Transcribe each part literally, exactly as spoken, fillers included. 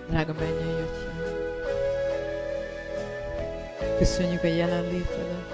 Drága mennyei Atyám, köszönjük a jelenlétedet,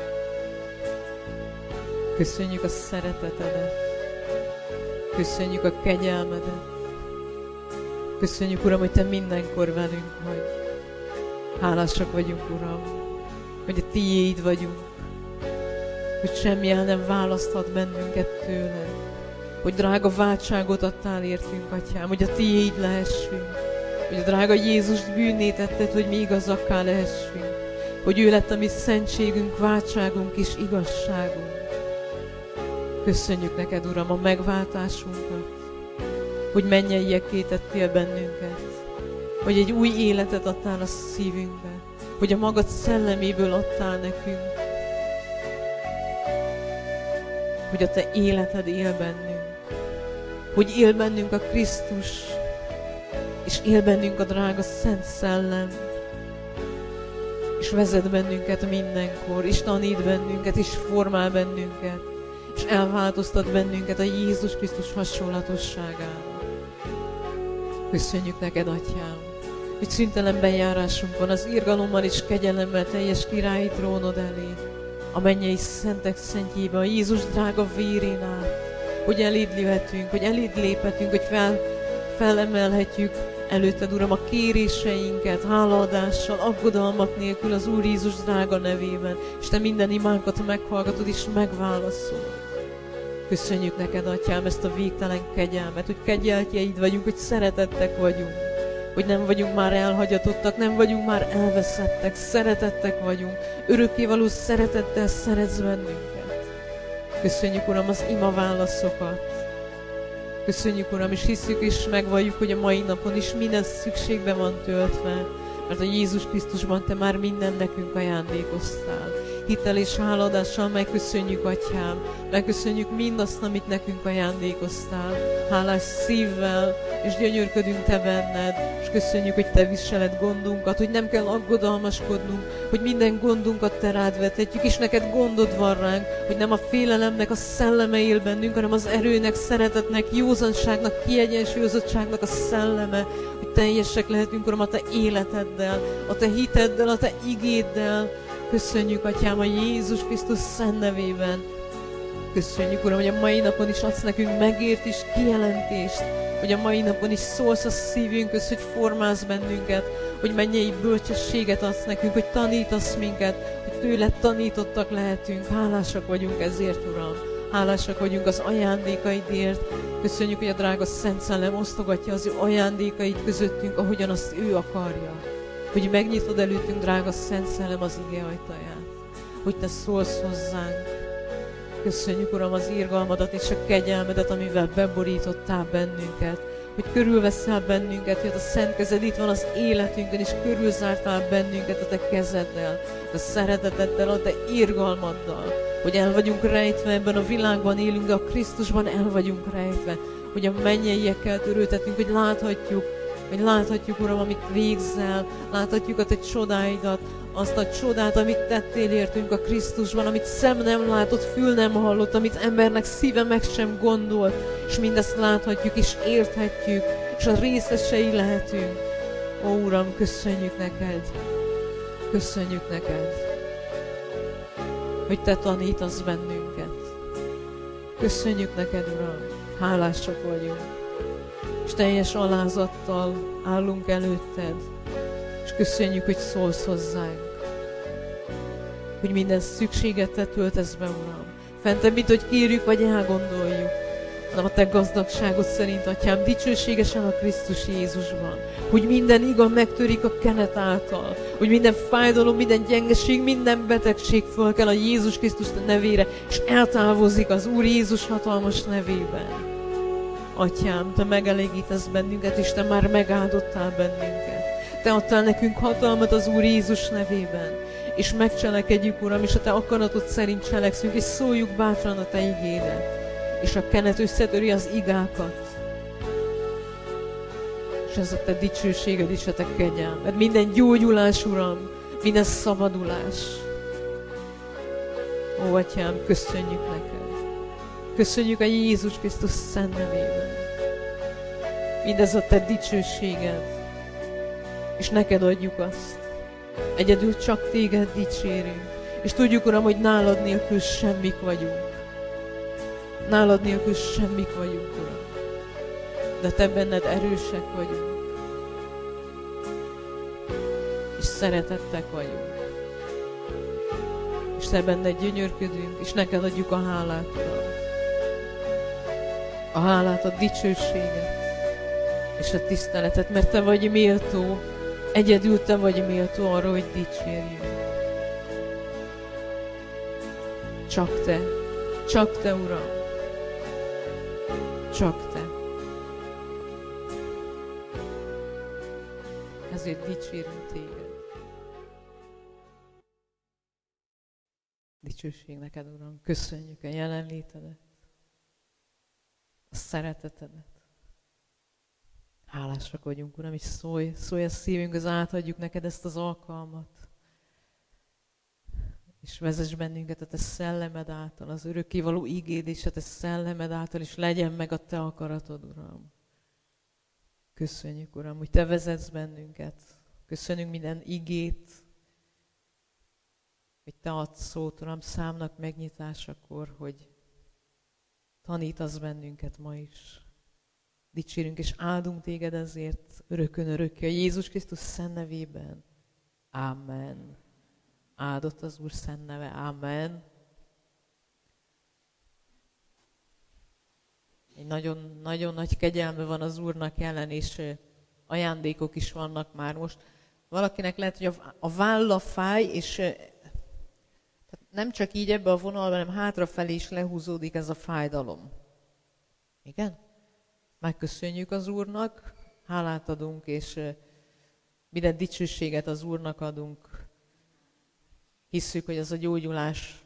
köszönjük a szeretetedet, köszönjük a kegyelmedet, köszönjük, Uram, hogy Te mindenkor velünk vagy. Hálásak vagyunk, Uram, hogy a Tiéd vagyunk, hogy semmi el nem választhat bennünket tőled, hogy drága váltságot adtál értünk, Atyám, hogy a Tiéd lehessünk, hogy a drága Jézus bűnét tetted, hogy mi igazakká lehessünk, hogy ő lett a mi szentségünk, váltságunk és igazságunk. Köszönjük neked, Uram, a megváltásunkat, hogy mennyeiekké tettél bennünket, hogy egy új életet adtál a szívünkbe, hogy a magad szelleméből adtál nekünk, hogy a te életed él bennünk, hogy él bennünk a Krisztus, és él bennünk a drága Szent Szellem, és vezet bennünket mindenkor, és tanít bennünket, és formál bennünket, és elváltoztat bennünket a Jézus Krisztus hasonlatosságára. Köszönjük neked, Atyám, hogy szüntelen bejárásunk van az irgalommal és kegyelemmel teljes királyi trónod elé, a mennyei szentek szentjébe, a Jézus drága vérén át, hogy eléd léphetünk, hogy eléd léphetünk, hogy fel, felemelhetjük előtted, Uram, a kéréseinket, hálaadással, aggodalmak nélkül az Úr Jézus drága nevében, és Te minden imánkat meghallgatod és megválaszolod. Köszönjük neked, Atyám, ezt a végtelen kegyelmet, hogy kegyeltjeid vagyunk, hogy szeretettek vagyunk, hogy nem vagyunk már elhagyatottak, nem vagyunk már elveszettek, szeretettek vagyunk, örökkévaló szeretettel szeretsz bennünket. Köszönjük, Uram, az ima válaszokat. Köszönjük, Uram, és hiszük és megvalljuk, hogy a mai napon is minden szükségbe van töltve, mert a Jézus Krisztusban Te már minden nekünk ajándékoztál. Hittel és háladással megköszönjük, Atyám, megköszönjük mindazt, amit nekünk ajándékoztál. Hálás szívvel, és gyönyörködünk Te benned, és köszönjük, hogy Te viseled gondunkat, hogy nem kell aggodalmaskodnunk, hogy minden gondunkat Te rád vethetjük, és neked gondod van ránk, hogy nem a félelemnek a szelleme él bennünk, hanem az erőnek, szeretetnek, józanságnak, kiegyensúlyozottságnak a szelleme, hogy teljesek lehetünk, Uram, a Te életeddel, a Te hiteddel, a Te igéddel. Köszönjük, Atyám, a Jézus Krisztus szent nevében. Köszönjük, Uram, hogy a mai napon is adsz nekünk megértést, kijelentést, hogy a mai napon is szólsz a szívünkhöz, hogy formálsz bennünket, hogy mennyei bölcsességet adsz nekünk, hogy tanítasz minket, hogy tőled tanítottak lehetünk. Hálásak vagyunk ezért, Uram. Hálásak vagyunk az ajándékaidért. Köszönjük, hogy a drága Szent Szellem osztogatja az ő ajándékait közöttünk, ahogyan azt ő akarja. Hogy megnyitod előttünk, drága Szent Szellem, az ige ajtaját, hogy Te szólsz hozzánk. Köszönjük, Uram, az irgalmadat és a kegyelmedet, amivel beborítottál bennünket, hogy körülveszel bennünket, hogy a szent kezed itt van az életünkön, és körülzártál bennünket a Te kezeddel, a szereteteddel, a Te irgalmaddal, hogy el vagyunk rejtve ebben a világban élünk, de a Krisztusban el vagyunk rejtve, hogy a mennyeiekkel törődhetünk, hogy láthatjuk, hogy láthatjuk, Uram, amit végzel, láthatjuk a Te csodáidat, azt a csodát, amit tettél értünk a Krisztusban, amit szem nem látott, fül nem hallott, amit embernek szíve meg sem gondolt, és mindezt láthatjuk és érthetjük, és a részesei lehetünk. Ó, Uram, köszönjük neked, köszönjük neked, hogy Te tanítasz bennünket. Köszönjük neked, Uram, hálásak vagyunk, és teljes alázattal állunk előtted, és köszönjük, hogy szólsz hozzánk, hogy minden szükséget Te töltesz be, Uram. Fentebb, mint hogy kérjük, vagy elgondoljuk, hanem a Te gazdagságod szerint, Atyám, dicsőségesen a Krisztus Jézusban, hogy minden iga megtörik a kenet által, hogy minden fájdalom, minden gyengeség, minden betegség föl kell a Jézus Krisztus nevére, és eltávozik az Úr Jézus hatalmas nevében. Atyám, Te megelégítesz bennünket, és Te már megáldottál bennünket. Te adtál nekünk hatalmat az Úr Jézus nevében, és megcselekedjük, Uram, és a Te akaratod szerint cselekszünk, és szóljuk bátran a Te igédet, és a kenet összetöri az igákat. És ez a Te dicsőséged és a Te kegyelmed. Minden gyógyulás, Uram, minden szabadulás. Ó, Atyám, köszönjük neked. Köszönjük a Jézus Krisztus szent nevében. Mindez a Te dicsőséged, és neked adjuk azt. Egyedül csak téged dicsérünk. És tudjuk, Uram, hogy nálad nélkül semmik vagyunk. Nálad nélkül semmik vagyunk, Uram. De te benned erősek vagyunk. És szeretettek vagyunk. És te benned gyönyörködünk, és neked adjuk a hálát, Uram. A hálát, a dicsőséget, és a tiszteletet, mert te vagy méltó, egyedül te vagy méltó arra, hogy dicsérjünk. Csak te, csak te, Uram, csak te. Ezért dicsérünk téged. Dicsőség neked, Uram, köszönjük a jelenlétedet, a szeretetedet. Hálásak vagyunk, Uram, és szólj, szólj a szívünkhöz, átadjuk neked ezt az alkalmat. És vezess bennünket a te szellemed által, az örökkévaló igéd és a te szellemed által, és legyen meg a te akaratod, Uram. Köszönjük, Uram, hogy te vezetsz bennünket. Köszönjük minden igét, hogy te adsz szót, Uram, számnak megnyitásakor, hogy tanítasz bennünket ma is. Dicsérünk és áldunk téged ezért örökön örökké a Jézus Krisztus szent nevében. Amen. Áldott az Úr szent neve. Amen. Egy nagyon, nagyon nagy kegyelme van az Úrnak jelen, és ajándékok is vannak már most. Valakinek lehet, hogy a, a válla fáj, és nem csak így ebbe a vonalban, hanem hátrafelé is lehúzódik ez a fájdalom. Igen? Megköszönjük az Úrnak, hálát adunk, és minden dicsőséget az Úrnak adunk. Hisszük, hogy ez a gyógyulás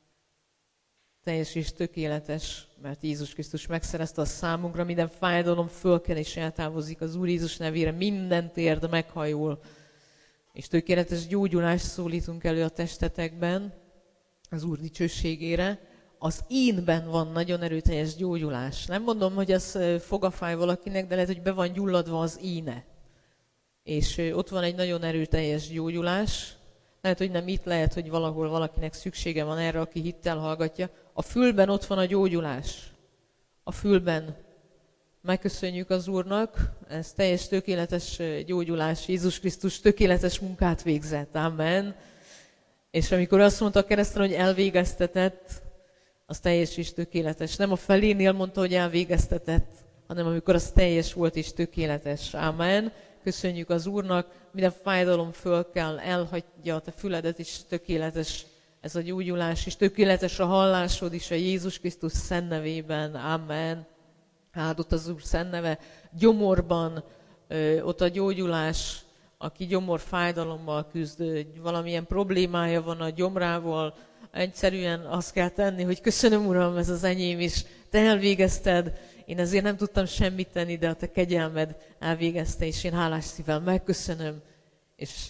teljes és tökéletes, mert Jézus Krisztus megszerezte a számunkra, minden fájdalom fölkel és eltávozik az Úr Jézus nevére, minden térd meghajol, és tökéletes gyógyulást szólítunk elő a testetekben, az Úr dicsőségére. Az ínben van nagyon erőteljes gyógyulás. Nem mondom, hogy ez fogafáj valakinek, de lehet, hogy be van gyulladva az íne. És ott van egy nagyon erőteljes gyógyulás. Lehet, hogy nem itt, lehet, hogy valahol valakinek szüksége van erre, aki hittel hallgatja. A fülben ott van a gyógyulás. A fülben. Megköszönjük az Úrnak. Ez teljes tökéletes gyógyulás. Jézus Krisztus tökéletes munkát végzett. Amen. És amikor azt mondta a kereszten, hogy elvégeztetett, az teljes és tökéletes. Nem a felénél mondta, hogy elvégeztetett, hanem amikor az teljes volt és tökéletes. Amen. Köszönjük az Úrnak, minden fájdalom föl kell, elhagyja a te füledet, és tökéletes ez a gyógyulás, és tökéletes a hallásod is a Jézus Krisztus szent nevében. Amen. Áldott az Úr szent neve. Gyomorban ö, ott a gyógyulás, aki gyomor fájdalommal küzd, valamilyen problémája van a gyomrával, egyszerűen azt kell tenni, hogy köszönöm, Uram, ez az enyém is, te elvégezted, én ezért nem tudtam semmit tenni, de a te kegyelmed elvégezte, és én hálás szívvel megköszönöm, és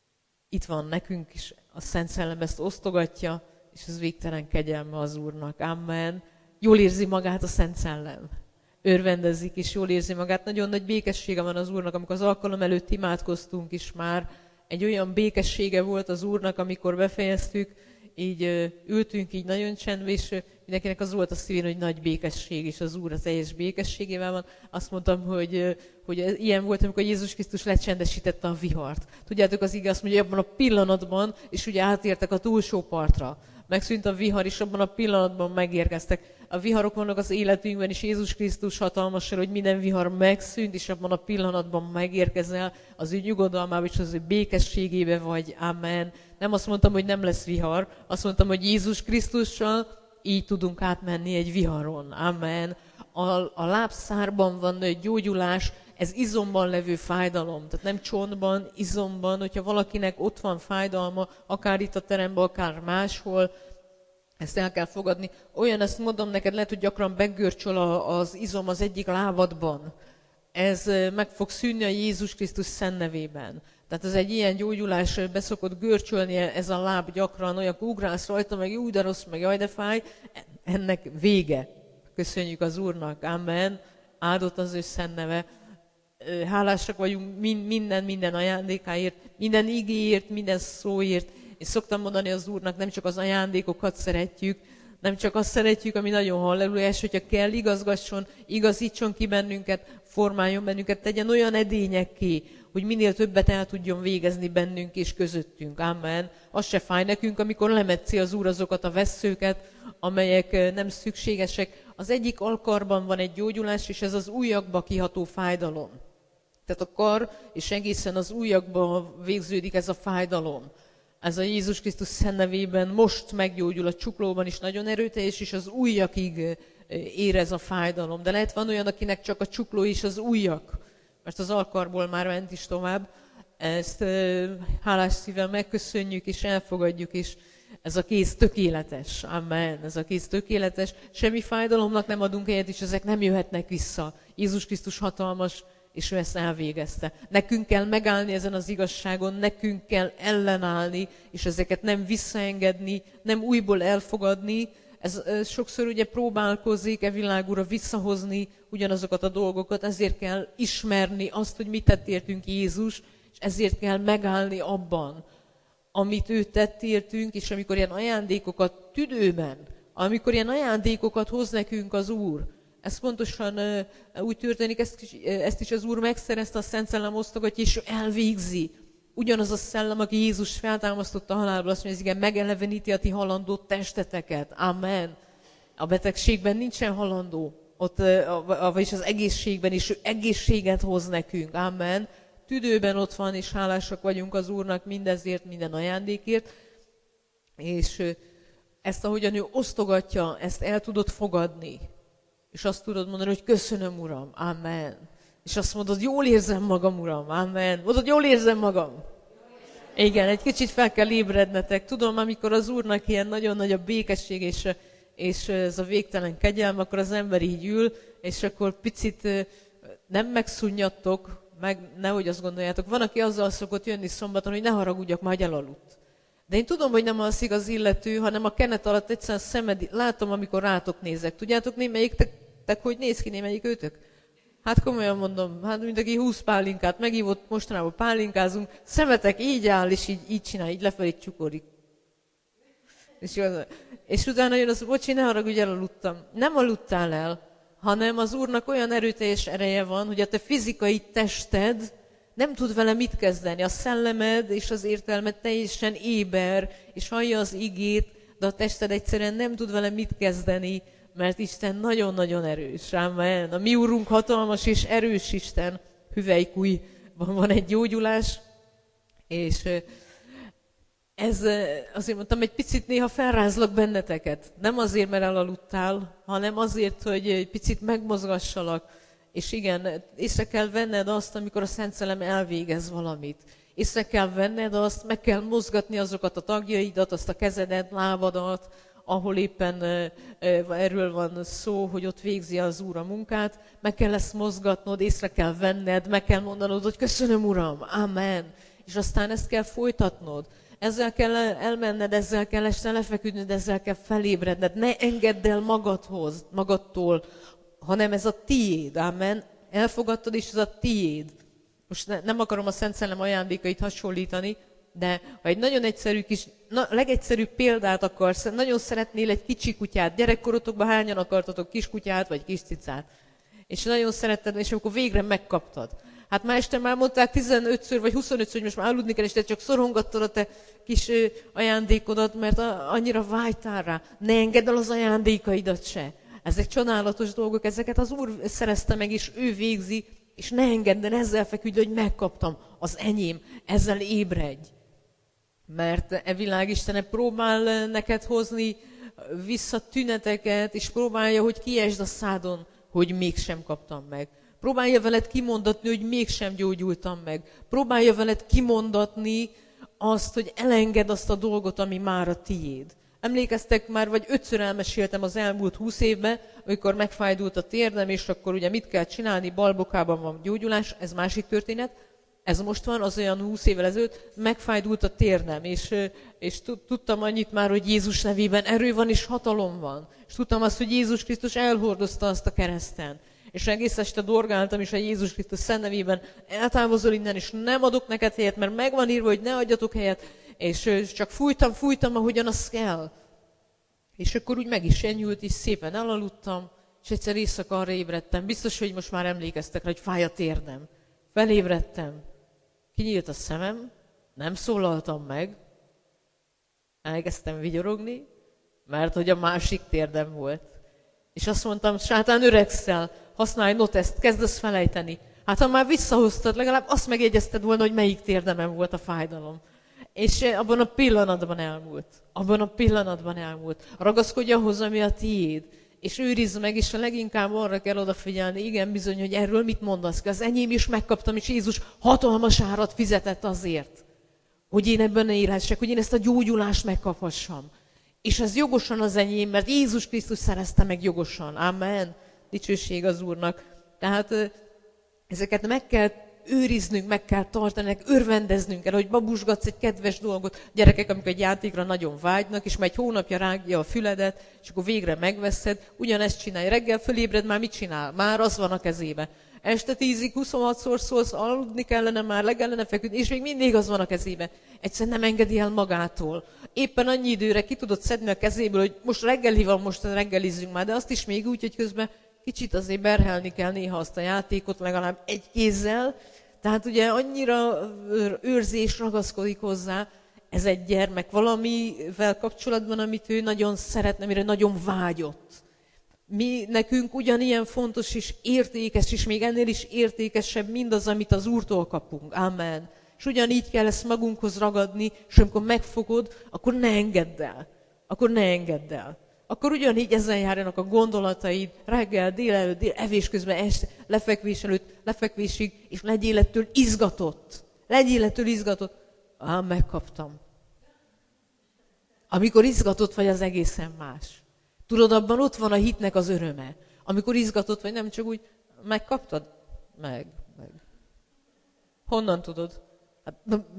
itt van nekünk is, a Szent Szellem ezt osztogatja, és ez végtelen kegyelme az Úrnak. Amen. Jól érzi magát a Szent Szellem. Örvendezik, és jól érzi magát. Nagyon nagy békessége van az Úrnak, amikor az alkalom előtt imádkoztunk is már. Egy olyan békessége volt az Úrnak, amikor befejeztük, így ö, ültünk így nagyon csendben, és ö, mindenkinek az volt a szívén, hogy nagy békesség, és az Úr a teljes békességével van. Azt mondtam, hogy, ö, hogy ez, ilyen volt, amikor Jézus Krisztus lecsendesítette a vihart. Tudjátok, az ige azt mondja, hogy abban a pillanatban, és ugye átértek a túlsó partra. Megszűnt a vihar, és abban a pillanatban megérkeztek. A viharok vannak az életünkben, és Jézus Krisztus hatalmas, hogy minden vihar megszűnt, és abban a pillanatban megérkezel az ő nyugodalmába, és az ő békességébe vagy. Amen. Nem azt mondtam, hogy nem lesz vihar, azt mondtam, hogy Jézus Krisztussal így tudunk átmenni egy viharon. Amen. A, a lábszárban van gyógyulás, ez izomban levő fájdalom, tehát nem csontban, izomban, hogyha valakinek ott van fájdalma, akár itt a teremben, akár máshol, ezt el kell fogadni. Olyan, ezt mondom neked, lehet, hogy gyakran begörcsöl az izom az egyik lábadban. Ez meg fog szűnni a Jézus Krisztus szent nevében. Tehát ez egy ilyen gyógyulás, beszokott görcsölni ez a láb gyakran, olyan ugrálsz rajta, meg úgy de rossz, meg jaj de fáj. Ennek vége. Köszönjük az Úrnak. Amen. Áldott az ő szent neve. hálásak vagyunk minden, minden ajándékáért, minden igéért, minden szóért. És szoktam mondani az Úrnak, nem csak az ajándékokat szeretjük, nem csak azt szeretjük, ami nagyon hallelujás, hogyha kell, igazgasson, igazítson ki bennünket, formáljon bennünket, tegyen olyan edényekké, hogy minél többet el tudjon végezni bennünk és közöttünk. Amen. Az se fáj nekünk, amikor lemetszi az Úr azokat a vesszőket, amelyek nem szükségesek. Az egyik alkarban van egy gyógyulás, és ez az ujjakba kiható fájdalom. Tehát a kar, és egészen az ujjakba végződik ez a fájdalom. Ez a Jézus Krisztus szent nevében most meggyógyul, a csuklóban is nagyon erőteljes, és az ujjakig érez a fájdalom. De lehet van olyan, akinek csak a csukló és az ujjak, mert az alkarból már ment is tovább. Ezt hálás szívvel megköszönjük, és elfogadjuk, és ez a kéz tökéletes. Amen. Ez a kéz tökéletes. Semmi fájdalomnak nem adunk helyet, és ezek nem jöhetnek vissza. Jézus Krisztus hatalmas, és ő ezt elvégezte. Nekünk kell megállni ezen az igazságon, nekünk kell ellenállni, és ezeket nem visszaengedni, nem újból elfogadni. Ez, ez sokszor ugye próbálkozik e világúra visszahozni ugyanazokat a dolgokat, ezért kell ismerni azt, hogy mit tett értünk Jézus, és ezért kell megállni abban, amit ő tett értünk, és amikor ilyen ajándékokat tüdőben, amikor ilyen ajándékokat hoz nekünk az Úr, ez pontosan uh, úgy történik, ezt is, ezt is az Úr megszerezte, a Szent Szellem osztogatja, és ő elvégzi. Ugyanaz a szellem, aki Jézus feltámasztotta a halálból, azt mondja, ez igen, megeleveníti a ti halandó testeteket. Amen. A betegségben nincsen halandó, ott, vagyis az egészségben is, ő egészséget hoz nekünk. Amen. Tüdőben ott van, és hálásak vagyunk az Úrnak mindezért, minden ajándékért. És ezt, ahogyan ő osztogatja, ezt el tudod fogadni. És azt tudod mondani, hogy köszönöm, Uram, amen. És azt mondod, jól érzem magam, Uram, amen. Mondod, jól érzem magam. Igen, egy kicsit fel kell ébrednetek. Tudom, amikor az Úrnak ilyen nagyon nagy a békesség, és, és ez a végtelen kegyelm, akkor az ember így ül, és akkor picit nem megszunnyadtok, meg nehogy azt gondoljátok. Van, aki azzal szokott jönni szombaton, hogy ne haragudjak, már elaludt. De én tudom, hogy nem alszik az illető, hanem a kenet alatt egyszerűen szemed, látom, amikor rátok nézek. Tudjátok, némelyiktek, hogy néz ki némelyik őtök? Hát komolyan mondom, hát mint aki húsz pálinkát megívott, mostanában pálinkázunk, szemetek így áll, és így, így csinál, így lefelé csukorik. És, és utána jön az, bocsi, ne haragudj, elaludtam. Nem aludtál el, hanem az Úrnak olyan erőteljes ereje van, hogy a te fizikai tested nem tud vele mit kezdeni. A szellemed és az értelmed teljesen éber, és hallja az igét, de a tested egyszerűen nem tud vele mit kezdeni, mert Isten nagyon-nagyon erős. Amen. A mi Úrunk hatalmas és erős Isten. Hüvelykújban van egy gyógyulás, és ez, azért mondtam, egy picit néha felrázlak benneteket. Nem azért, mert elaludtál, hanem azért, hogy egy picit megmozgassalak. És igen, észre kell venned azt, amikor a Szent Szellem elvégez valamit. Észre kell venned azt, meg kell mozgatni azokat a tagjaidat, azt a kezedet, lábadat, ahol éppen erről van szó, hogy ott végzi az Úr a munkát. Meg kell ezt mozgatnod, észre kell venned, meg kell mondanod, hogy köszönöm, Uram, amen. És aztán ezt kell folytatnod. Ezzel kell elmenned, ezzel kell este lefeküdnöd, ezzel kell felébredned. Ne engedd el magadhoz, magadtól, hanem ez a tiéd, amen. Elfogadtad, és ez a tiéd. Most ne, nem akarom a Szent Szellem ajándékait hasonlítani, de ha egy nagyon egyszerű kis, na, legegyszerűbb példát akarsz, nagyon szeretnél egy kicsi kutyát, gyerekkorotokban hányan akartatok kiskutyát vagy kis cicát, és nagyon szeretted, és akkor végre megkaptad. Hát már este már mondták tizenötször vagy huszonötször, hogy most már aludni kell, és te csak szorongattad a te kis ajándékodat, mert annyira vágytál rá. Ne engedd el az ajándékaidat se. Ezek csodálatos dolgok, ezeket az Úr szerezte meg, és ő végzi, és ne engedd el, ezzel feküdj, hogy megkaptam, az enyém, ezzel ébredj. Mert e világ Istene próbál neked hozni vissza tüneteket, és próbálja, hogy kiesd a szádon, hogy mégsem kaptam meg. Próbálja veled kimondatni, hogy mégsem gyógyultam meg. Próbálja veled kimondatni azt, hogy elengedd azt a dolgot, ami már a tiéd. Emlékeztek már, vagy ötször elmeséltem az elmúlt húsz évben, amikor megfájdult a térdem, és akkor ugye mit kell csinálni, balbokában van gyógyulás, ez másik történet. Ez most van, az olyan húsz évvel ezelőtt, megfájdult a térdem, és, és tudtam annyit már, hogy Jézus nevében erő van és hatalom van. És tudtam azt, hogy Jézus Krisztus elhordozta azt a kereszten. És egész este dorgáltam, és a Jézus Krisztus szent nevében eltávozol innen, és nem adok neked helyet, mert megvan írva, hogy ne adjatok helyet, és csak fújtam, fújtam, ahogyan az kell. És akkor úgy meg is enyhült, és szépen elaludtam, és egyszer éjszaka arra ébredtem. Biztos, hogy most már emlékeztek rá, hogy fáj a térdem. Felébredtem. Kinyílt a szemem, nem szólaltam meg, elkezdtem vigyorogni, mert hogy a másik térdem volt. És azt mondtam, sátán, öregszel, használj noteszt, kezdesz felejteni. Hát ha már visszahoztad, legalább azt megjegyezted volna, hogy melyik térdemen volt a fájdalom. És abban a pillanatban elmúlt. Abban a pillanatban elmúlt. Ragaszkodj ahhoz, ami a tiéd. És őrizd meg, és a leginkább arra kell odafigyelni, igen, bizony, hogy erről mit mondasz. Az enyém is megkaptam, és Jézus hatalmas árat fizetett azért, hogy én ebben ne élhessek, hogy én ezt a gyógyulást megkaphassam. És ez jogosan az enyém, mert Jézus Krisztus szerezte meg jogosan. Amen. Dicsőség az Úrnak. Tehát ezeket meg kell őriznünk, meg kell tartani, örvendeznünk kell, hogy babusgatsz egy kedves dolgot. Gyerekek, amikor egy játékra nagyon vágynak, és már egy hónapja rágja a füledet, és akkor végre megveszed, ugyanezt csinálj. Reggel fölébred, már mit csinál? Már az van a kezébe. Este tízig, huszonhatszor szólsz, aludni kellene már, le kellene feküdni, és még mindig az van a kezébe. Egyszerűen nem engedi el magától. Éppen annyi időre ki tudod szedni a kezéből, hogy most reggeli van, most reggelizzünk már, de azt is még úgy, hogy közben kicsit azért berhelni kell néha azt a játékot, legalább egy kézzel. Tehát ugye annyira őrzés ragaszkodik hozzá, ez egy gyermek valamivel kapcsolatban, amit ő nagyon szeretne, amire nagyon vágyott. Mi nekünk ugyanilyen fontos és értékes, és még ennél is értékesebb mindaz, amit az Úrtól kapunk. Amen. És ugyanígy kell ezt magunkhoz ragadni, és amikor megfogod, akkor ne engedd el. Akkor ne engedd el. Akkor ugyanígy ezen járjanak a gondolataid, reggel, délelőtt, dél, evés közben, este, lefekvés előtt, lefekvésig, és legyél ettől izgatott. Legyél ettől izgatott. Á, megkaptam. Amikor izgatott vagy, az egészen más. Tudod, abban ott van a hitnek az öröme. Amikor izgatott vagy, nem csak úgy, megkaptad? Meg, meg. Honnan tudod? Hát,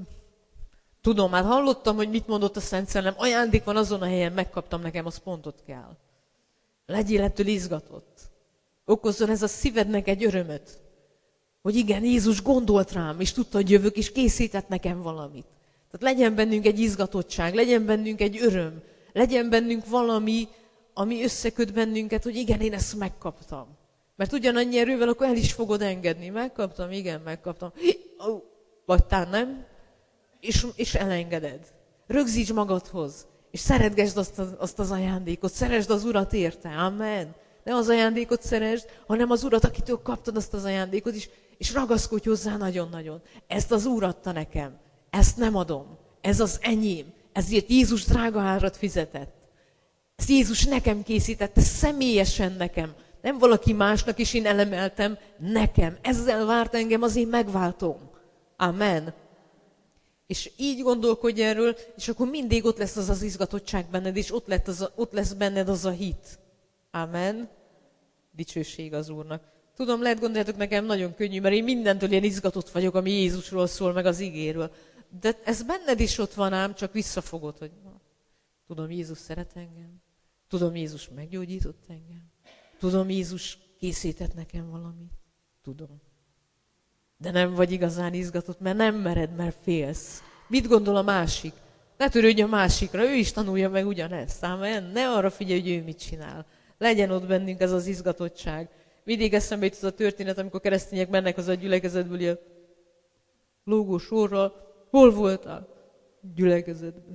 tudom, hát hallottam, hogy mit mondott a Szent Szellem. Ajándék van azon a helyen, megkaptam, nekem az pontot kell. Legyél ettől izgatott. Okozzon ez a szívednek egy örömöt. Hogy igen, Jézus gondolt rám, és tudta, hogy jövök, és készített nekem valamit. Tehát legyen bennünk egy izgatottság, legyen bennünk egy öröm, legyen bennünk valami, ami összeköt bennünket, hogy igen, én ezt megkaptam. Mert ugyanannyi erővel, akkor el is fogod engedni. Megkaptam, igen, megkaptam. Vagy tán nem? És, és elengeded. Rögzíts magadhoz, és szeretgesd azt az, azt az ajándékot, szeresd az Urat érte. Amen. Ne az ajándékot szeresd, hanem az Urat, akitől kaptad azt az ajándékot is, és ragaszkodj hozzá nagyon-nagyon. Ezt az Úr adta nekem. Ezt nem adom. Ez az enyém. Ezért Jézus drága árat fizetett. Ezt Jézus nekem készítette, személyesen nekem. Nem valaki másnak is én elemeltem, nekem. Ezzel várt engem az én megváltom. Amen. És így gondolkodj erről, és akkor mindig ott lesz az az izgatottság benned, és ott, lett az a, ott lesz benned az a hit. Amen. Dicsőség az Úrnak. Tudom, lehet gondoljátok, nekem nagyon könnyű, mert én mindentől ilyen izgatott vagyok, ami Jézusról szól, meg az igéről. De ez benned is ott van ám, csak visszafogod, hogy na, tudom, Jézus szeret engem. Tudom, Jézus meggyógyított engem. Tudom, Jézus készített nekem valamit. Tudom. De nem vagy igazán izgatott, mert nem mered, mert félsz. Mit gondol a másik? Ne törődj a másikra, ő is tanulja meg ugyanezt. Amen. Ne arra figyelj, hogy ő mit csinál. Legyen ott bennünk ez az izgatottság. Mindig eszembe jut az a történet, amikor keresztények mennek az a gyülekezetből ilyen lógó sorral. Hol voltál? Gyülekezetben.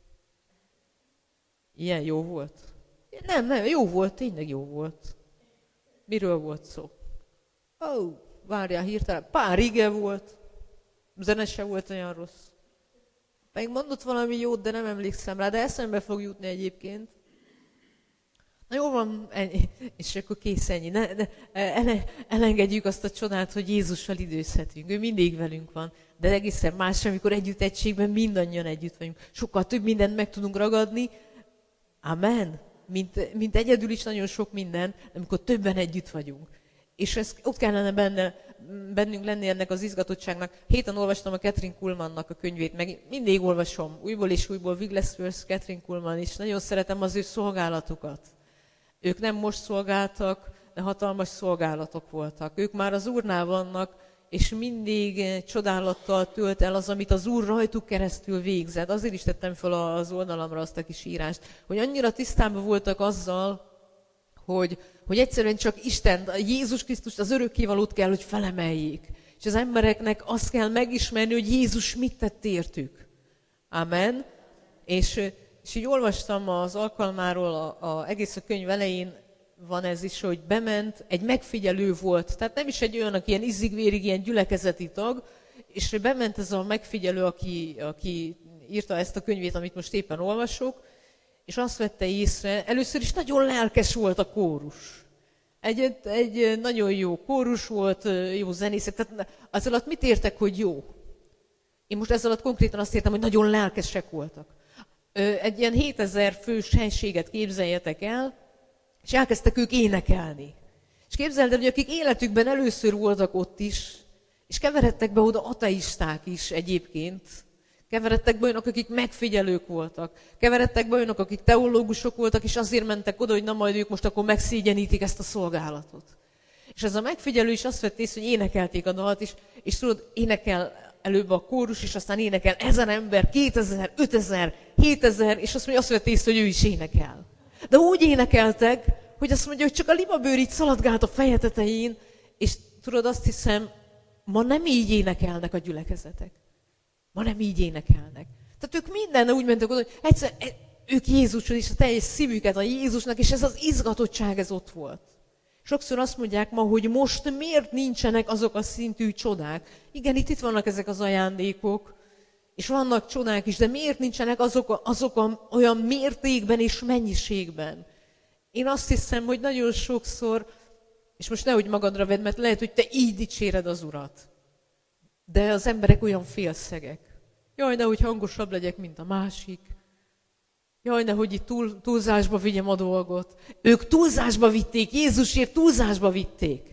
Ilyen jó volt? Nem, nem, jó volt, tényleg jó volt. Miről volt szó? Ó, oh, várjál, hirtelen, pár ige volt. Zene se volt olyan rossz. Meg mondott valami jót, de nem emlékszem rá, de eszembe fog jutni egyébként. Na jó van, ennyi. És akkor kész ennyi. Ne, ne, ele, elengedjük azt a csodát, hogy Jézussal időzhetünk. Ő mindig velünk van. De egészen más, amikor együtt egységben mindannyian együtt vagyunk. Sokkal több mindent meg tudunk ragadni. Amen. Mint, mint egyedül is nagyon sok minden, de amikor többen együtt vagyunk. És ez, ott kellene benne, bennünk lenni ennek az izgatottságnak. Héten olvastam a Kathryn Kuhlmannak a könyvét, meg mindig olvasom, újból és újból, Wigglesworth, Kathryn Kuhlman is. Nagyon szeretem az ő szolgálatukat. Ők nem most szolgáltak, hatalmas szolgálatok voltak. Ők már az Úrnál vannak, és mindig csodálattal tölt el az, amit az Úr rajtuk keresztül végzett. Azért is tettem fel az oldalamra azt a kis írást, hogy annyira tisztában voltak azzal, hogy, hogy egyszerűen csak Isten, a Jézus Krisztust, az örökkévalót kell, hogy felemeljék. És az embereknek azt kell megismerni, hogy Jézus mit tett értük. Amen. És, és így olvastam az alkalmáról, a, a, egész a könyv elején van ez is, hogy bement, egy megfigyelő volt. Tehát nem is egy olyan, aki ilyen izzig-vérig, ilyen gyülekezeti tag, és bement ez a megfigyelő, aki, aki írta ezt a könyvét, amit most éppen olvasok, és azt vette észre, először is nagyon lelkes volt a kórus. Egy, egy nagyon jó kórus volt, jó zenészek. Tehát az alatt mit értek, hogy jó? Én most ezzel alatt konkrétan azt értem, hogy nagyon lelkesek voltak. Egy ilyen hétezer fős helységet képzeljetek el, és elkezdtek ők énekelni. És képzeld el, hogy akik életükben először voltak ott is, és keveredtek be oda ateisták is egyébként, keveredtek be olyanok, akik megfigyelők voltak, keveredtek be olyanok, akik teológusok voltak, és azért mentek oda, hogy na majd ők most akkor megszégyenítik ezt a szolgálatot. És ez a megfigyelő is azt vett észre, hogy énekelték a dalt is, és tudod, énekel előbb a kórus, és aztán énekel ezer ember, kétezer, ötezer, hétezer, és azt mondja, azt vett észre, hogy ő is énekel. De úgy énekeltek, hogy azt mondja, hogy csak a libabőr így szaladgált a feje tetején, és tudod, azt hiszem, ma nem így énekelnek a gyülekezetek. Ma nem így énekelnek. Tehát ők mindenne úgy mentek oda, hogy egyszer ők Jézushoz is a teljes szívüket a Jézusnak, és ez az izgatottság, ez ott volt. Sokszor azt mondják ma, hogy most miért nincsenek azok a szintű csodák. Igen, itt, itt vannak ezek az ajándékok, és vannak csodák is, de miért nincsenek azok, a, azok a, olyan mértékben és mennyiségben? Én azt hiszem, hogy nagyon sokszor, és most nehogy magadra vedd, mert lehet, hogy te így dicséred az Urat. De az emberek olyan félszegek. Jaj, nehogy hangosabb legyek, mint a másik. Jaj, nehogy itt túl, túlzásba vigyem a dolgot. Ők túlzásba vitték, Jézusért túlzásba vitték.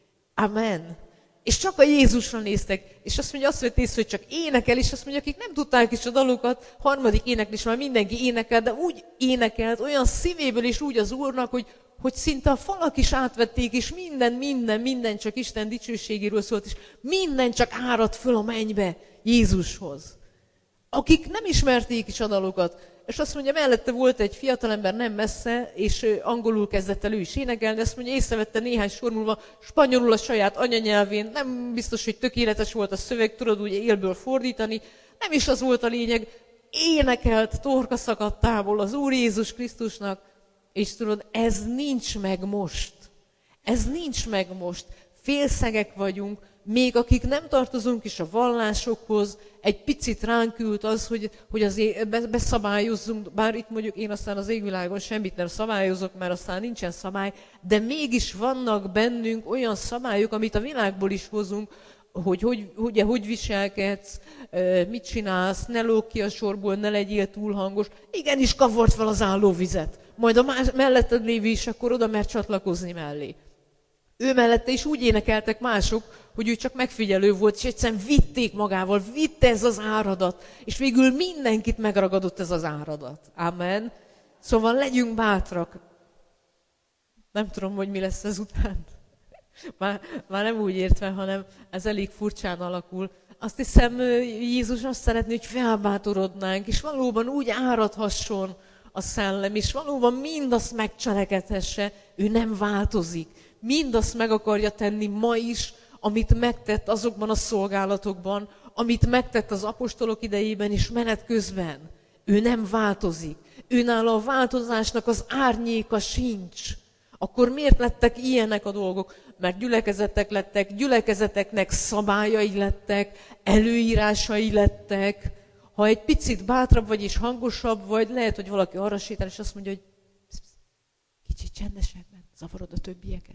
Amen. És csak a Jézusra néztek, és azt mondja, azt vett észre, hogy csak énekel, és azt mondja, akik nem tudták is a dalokat, harmadik éneklés már mindenki énekel, de úgy énekelt, olyan szívéből és úgy az Úrnak, hogy, hogy szinte a falak is átvették, és minden, minden, minden csak Isten dicsőségéről szólt, és minden csak áradt föl a mennybe Jézushoz. Akik nem ismerték is a dalokat, és azt mondja, mellette volt egy fiatalember nem messze, és angolul kezdett el ő is énekelni, azt mondja, észrevette néhány sor múlva, spanyolul a saját anyanyelvén, nem biztos, hogy tökéletes volt a szöveg, tudod úgy élből fordítani, nem is az volt a lényeg, énekelt torkaszakadtából az Úr Jézus Krisztusnak, és tudod, ez nincs meg most. Ez nincs meg most. Félszegek vagyunk, még akik nem tartozunk is a vallásokhoz, egy picit ránk ült az, hogy, hogy azért beszabályozzunk, bár itt mondjuk én aztán az égvilágon semmit nem szabályozok, mert aztán nincsen szabály, de mégis vannak bennünk olyan szabályok, amit a világból is hozunk, hogy hogy, hogy, hogy viselkedsz, mit csinálsz, ne lóg ki a sorból, ne legyél túl hangos. Igenis kavart fel az állóvizet. Majd a más, melletted lévő is akkor oda mer csatlakozni mellé. Ő mellette is úgy énekeltek mások, hogy ő csak megfigyelő volt, és egyszerűen vitték magával, vitte ez az áradat, és végül mindenkit megragadott ez az áradat. Amen. Szóval legyünk bátrak. Nem tudom, hogy mi lesz ezután. Már, már nem úgy értve, hanem ez elég furcsán alakul. Azt hiszem, Jézus azt szeretné, hogy felbátorodnánk, és valóban úgy áradhasson a szellem, és valóban mindazt megcselekedhesse, ő nem változik. Mindazt meg akarja tenni ma is, amit megtett azokban a szolgálatokban, amit megtett az apostolok idejében és menet közben. Ő nem változik. Őnála a változásnak az árnyéka sincs. Akkor miért lettek ilyenek a dolgok? Mert gyülekezetek lettek, gyülekezeteknek szabályai lettek, előírásai lettek. Ha egy picit bátrabb vagy és hangosabb vagy, lehet, hogy valaki arra sétál, és azt mondja, hogy kicsit csendesebben, zavarod a többieket.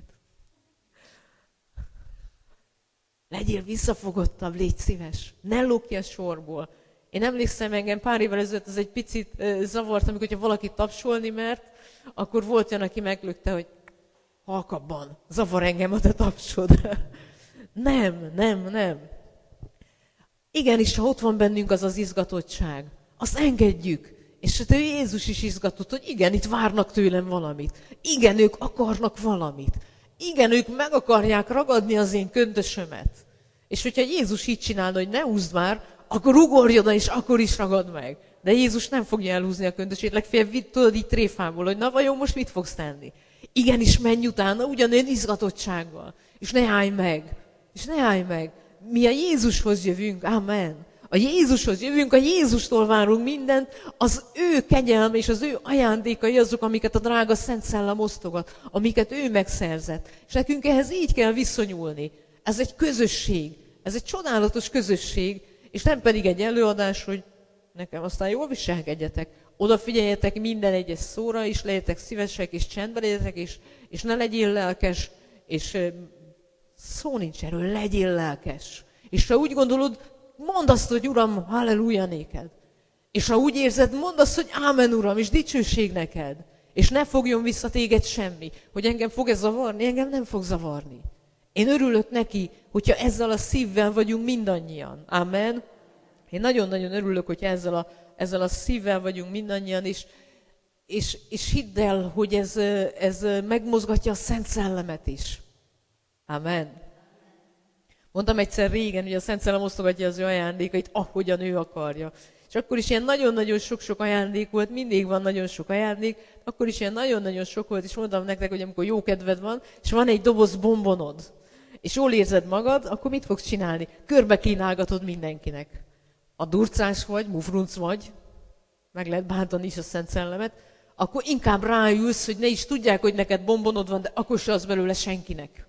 Legyél visszafogottabb, légy szíves. Ne lóg ki a sorból. Én emlékszem, engem pár évvel ezelőtt ez egy picit zavart, amikor hogyha valaki tapsolni mert, akkor volt olyan, aki meglökte, hogy halkabban, zavar engem a te tapsod. Nem, nem, nem. Igenis, ha ott van bennünk az az izgatottság, azt engedjük. És ő Jézus is izgatott, hogy igen, itt várnak tőlem valamit. Igen, ők akarnak valamit. Igen, ők meg akarják ragadni az én köntösömet. És hogyha Jézus így csinálna, hogy ne húzd már, akkor ugorj oda, és akkor is ragad meg. De Jézus nem fogja elhúzni a köntösét, legfeljebb tudod így tréfából, hogy na vajon most mit fogsz tenni? Igenis menj utána, ugyanolyan izgatottsággal. És ne állj meg. És ne állj meg. Mi a Jézushoz jövünk, amen. A Jézushoz jövünk, a Jézustól várunk mindent, az ő kegyelme és az ő ajándékai azok, amiket a drága Szent Szellem osztogat, amiket ő megszerzett. És nekünk ehhez így kell viszonyulni. Ez egy közösség, ez egy csodálatos közösség, és nem pedig egy előadás, hogy nekem aztán jól viselkedjetek. Odafigyeljetek minden egyes szóra, és legyetek szívesek, és csendben legyetek, és, és ne legyél lelkes, és szó nincs erről, legyél lelkes. És ha úgy gondolod, mondd azt, hogy Uram, halleluja néked. És ha úgy érzed, mondd azt, hogy ámen Uram, és dicsőség neked. És ne fogjon vissza téged semmi, hogy engem fog ez zavarni, engem nem fog zavarni. Én örülök neki, hogyha ezzel a szívvel vagyunk mindannyian. Amen. Én nagyon-nagyon örülök, hogy ezzel a, ezzel a szívvel vagyunk mindannyian, és, és, és hidd el, hogy ez, ez megmozgatja a Szent Szellemet is. Amen. Mondtam egyszer régen, hogy a Szent Szellem osztogatja az ő ajándékait, ahogyan ő akarja. És akkor is ilyen nagyon-nagyon sok-sok ajándék volt, mindig van nagyon sok ajándék, akkor is ilyen nagyon-nagyon sok volt, és mondtam nektek, hogy amikor jó kedved van, és van egy doboz bombonod, és jól érzed magad, akkor mit fogsz csinálni? Körbe kínálgatod mindenkinek. A durcás vagy, mufrunc vagy, meg lehet bántani is a Szent Szellemet, akkor inkább ráülsz, hogy ne is tudják, hogy neked bombonod van, de akkor se az belőle senkinek.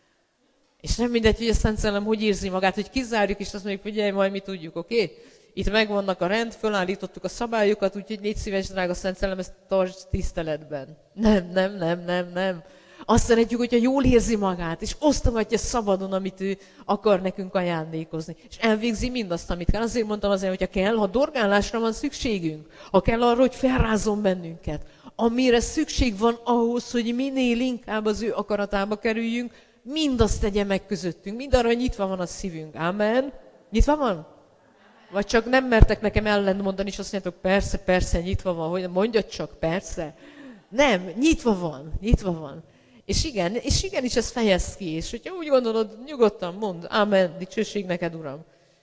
És nem mindegy, hogy a Szent Szellem hogy érzi magát, hogy kizárjuk, és azt mondjuk, figyelj, majd mi tudjuk, oké? Okay? Itt megvannak a rend, fölállítottuk a szabályokat, úgyhogy légy szíves, drága Szent Szellem, ezt tartsd tiszteletben. Nem, nem, nem, nem, nem. Azt szeretjük, hogyha jól érzi magát, és osztogatja szabadon, amit ő akar nekünk ajándékozni. És elvégzi mindazt, amit kell. Azért mondtam azért, hogyha kell, ha dorgálásra van szükségünk, ha kell arra, hogy felrázzon bennünket, amire szükség van ahhoz, hogy minél inkább az ő akaratába kerüljünk, mindazt tegye meg közöttünk, mindarra, hogy nyitva van a szívünk. Amen. Nyitva van? Vagy csak nem mertek nekem ellent mondani, és azt mondjátok, persze, persze, nyitva van, hogy mondjad csak, persze. Nem, nyitva van, nyitva van. És igen, és igenis ezt fejezd ki, és hogyha úgy gondolod, nyugodtan mondd, ámen, dicsőség neked, Uram.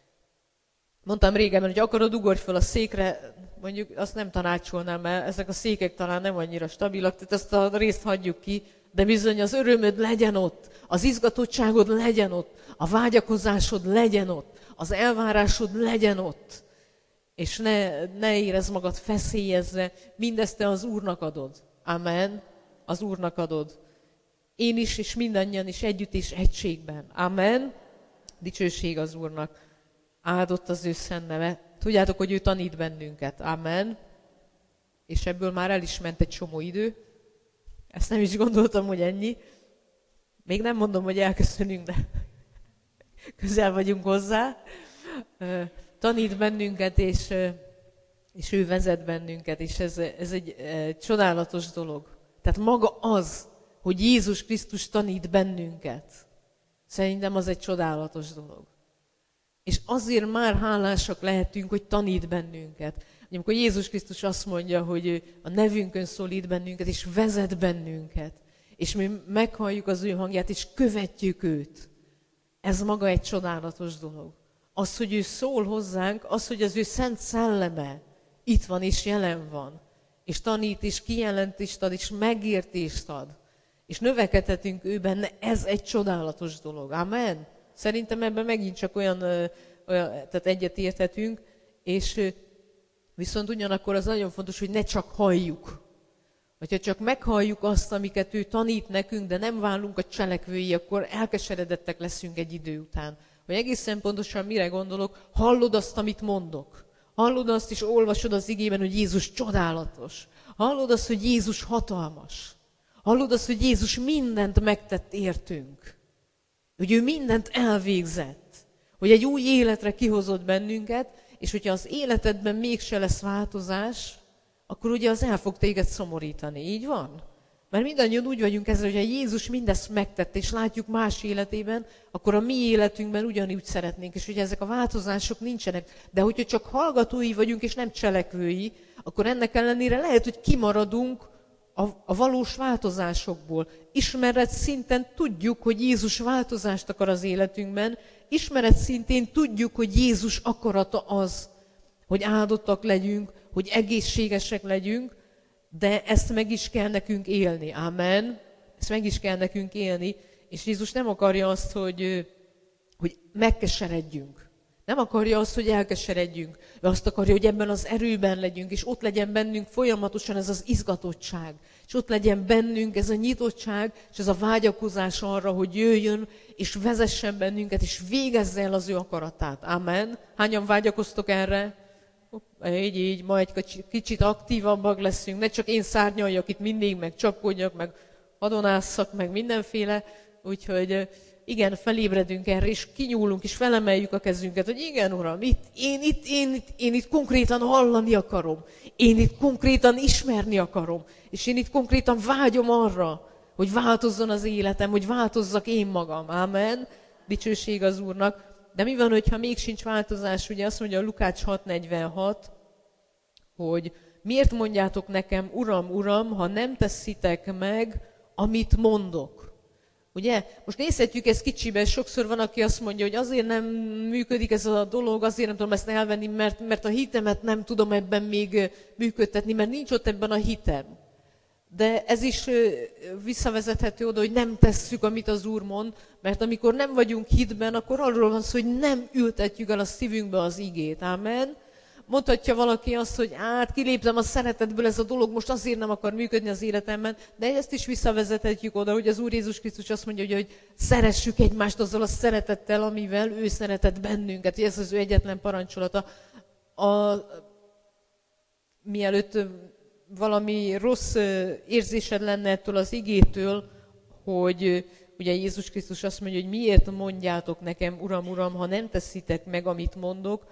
Mondtam régen, hogy akarod, ugorj fel a székre, mondjuk azt nem tanácsolnám, mert ezek a székek talán nem annyira stabilak, tehát ezt a részt hagyjuk ki, de bizony az örömöd legyen ott, az izgatottságod legyen ott, a vágyakozásod legyen ott, az elvárásod legyen ott. És ne, ne érezd magad feszélyezve, mindezt te az Úrnak adod. Amen. Az Úrnak adod. Én is, és mindannyian is együtt és egységben. Amen. Dicsőség az Úrnak. Áldott az ő szent neve. Tudjátok, hogy ő tanít bennünket. Amen. És ebből már el is ment egy csomó idő. Ezt nem is gondoltam, hogy ennyi. Még nem mondom, hogy elköszönünk, de közel vagyunk hozzá. Tanít bennünket, és, és ő vezet bennünket, és ez, ez egy csodálatos dolog. Tehát maga az, hogy Jézus Krisztus tanít bennünket, szerintem az egy csodálatos dolog. És azért már hálásak lehetünk, hogy tanít bennünket. Amikor Jézus Krisztus azt mondja, hogy a nevünkön szólít bennünket, és vezet bennünket, és mi meghalljuk az ő hangját, és követjük őt. Ez maga egy csodálatos dolog. Az, hogy ő szól hozzánk, az, hogy az ő szent szelleme itt van és jelen van, és tanít, és kijelentést ad, és megértést ad, és növekedhetünk ő benne, ez egy csodálatos dolog. Amen. Szerintem ebben megint csak olyan, olyan tehát egyet érthetünk, és viszont ugyanakkor az nagyon fontos, hogy ne csak halljuk. Hogyha csak meghalljuk azt, amiket ő tanít nekünk, de nem válunk a cselekvői, akkor elkeseredettek leszünk egy idő után. Hogy egészen pontosan mire gondolok, hallod azt, amit mondok. Hallod azt, és olvasod az igében, hogy Jézus csodálatos. Hallod azt, hogy Jézus hatalmas. Hallod azt, hogy Jézus mindent megtett értünk. Hogy ő mindent elvégzett. Hogy egy új életre kihozott bennünket, és hogyha az életedben mégse lesz változás, akkor ugye az el fog téged szomorítani. Így van? Mert mindannyian úgy vagyunk ezzel, hogy ha Jézus mindezt megtette, és látjuk más életében, akkor a mi életünkben ugyanúgy szeretnénk, és ugye ezek a változások nincsenek. De hogyha csak hallgatói vagyunk, és nem cselekvői, akkor ennek ellenére lehet, hogy kimaradunk a, a valós változásokból. Ismeret szinten tudjuk, hogy Jézus változást akar az életünkben, ismeret szintén tudjuk, hogy Jézus akarata az, hogy áldottak legyünk, hogy egészségesek legyünk, de ezt meg is kell nekünk élni. Amen. Ezt meg is kell nekünk élni, és Jézus nem akarja azt, hogy, hogy megkeseredjünk. Nem akarja azt, hogy elkeseredjünk. Ő azt akarja, hogy ebben az erőben legyünk, és ott legyen bennünk folyamatosan ez az izgatottság. És ott legyen bennünk ez a nyitottság, és ez a vágyakozás arra, hogy jöjjön, és vezessen bennünket, és végezze el az ő akaratát. Amen. Hányan vágyakoztok erre? Így, így, ma egy kicsit aktívabbak leszünk. Ne csak én szárnyaljak itt mindig, meg csapkodjak, meg adonásszak, meg mindenféle. Úgyhogy igen, felébredünk erre, és kinyúlunk, és felemeljük a kezünket, hogy igen, Uram, itt, én, itt, én, itt, én itt konkrétan hallani akarom. Én itt konkrétan ismerni akarom. És én itt konkrétan vágyom arra, hogy változzon az életem, hogy változzak én magam. Amen. Dicsőség az Úrnak. De mi van, hogyha még sincs változás? Ugye azt mondja a Lukács hat negyvenhat, hogy miért mondjátok nekem, Uram, Uram, ha nem teszitek meg, amit mondok. Ugye? Most nézhetjük ezt kicsibe, sokszor van, aki azt mondja, hogy azért nem működik ez a dolog, azért nem tudom ezt elvenni, mert, mert a hitemet nem tudom ebben még működtetni, mert nincs ott ebben a hitem. De ez is visszavezethető oda, hogy nem tesszük, amit az Úr mond, mert amikor nem vagyunk hitben, akkor arról van szó, hogy nem ültetjük el a szívünkbe az igét. Amen. Mondhatja valaki azt, hogy hát kiléptem a szeretetből, ez a dolog most azért nem akar működni az életemben, de ezt is visszavezethetjük oda, hogy az Úr Jézus Krisztus azt mondja, hogy, hogy szeressük egymást azzal a szeretettel, amivel ő szeretett bennünket. Ez az ő egyetlen parancsolata. A, mielőtt valami rossz érzésed lenne ettől az igétől, hogy ugye Jézus Krisztus azt mondja, hogy miért mondjátok nekem, Uram, Uram, ha nem teszitek meg, amit mondok,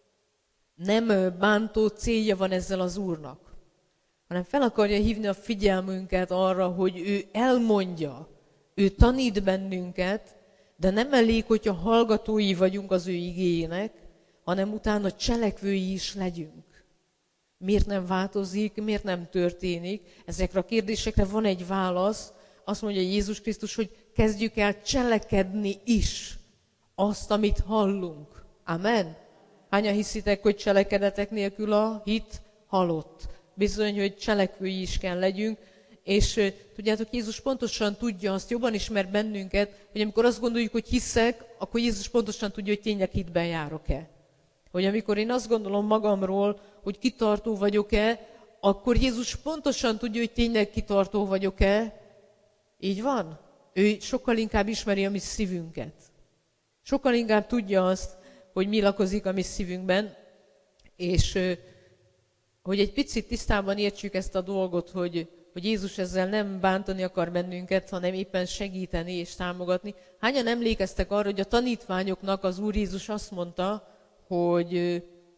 nem bántó célja van ezzel az Úrnak, hanem fel akarja hívni a figyelmünket arra, hogy ő elmondja, ő tanít bennünket, de nem elég, hogyha hallgatói vagyunk az ő igéjének, hanem utána cselekvői is legyünk. Miért nem változik, miért nem történik? Ezekre a kérdésekre van egy válasz. Azt mondja Jézus Krisztus, hogy kezdjük el cselekedni is azt, amit hallunk. Amen. Hányan hiszitek, hogy cselekedetek nélkül a hit halott? Bizony, hogy cselekvői is kell legyünk, és tudjátok, Jézus pontosan tudja azt, jobban ismer bennünket, hogy amikor azt gondoljuk, hogy hiszek, akkor Jézus pontosan tudja, hogy tényleg hitben járok-e. Hogy amikor én azt gondolom magamról, hogy kitartó vagyok-e, akkor Jézus pontosan tudja, hogy tényleg kitartó vagyok-e. Így van? Ő sokkal inkább ismeri a mi szívünket. Sokkal inkább tudja azt, hogy mi lakozik a mi szívünkben, és hogy egy picit tisztában értsük ezt a dolgot, hogy, hogy Jézus ezzel nem bántani akar bennünket, hanem éppen segíteni és támogatni. Hányan emlékeztek arra, hogy a tanítványoknak az Úr Jézus azt mondta, hogy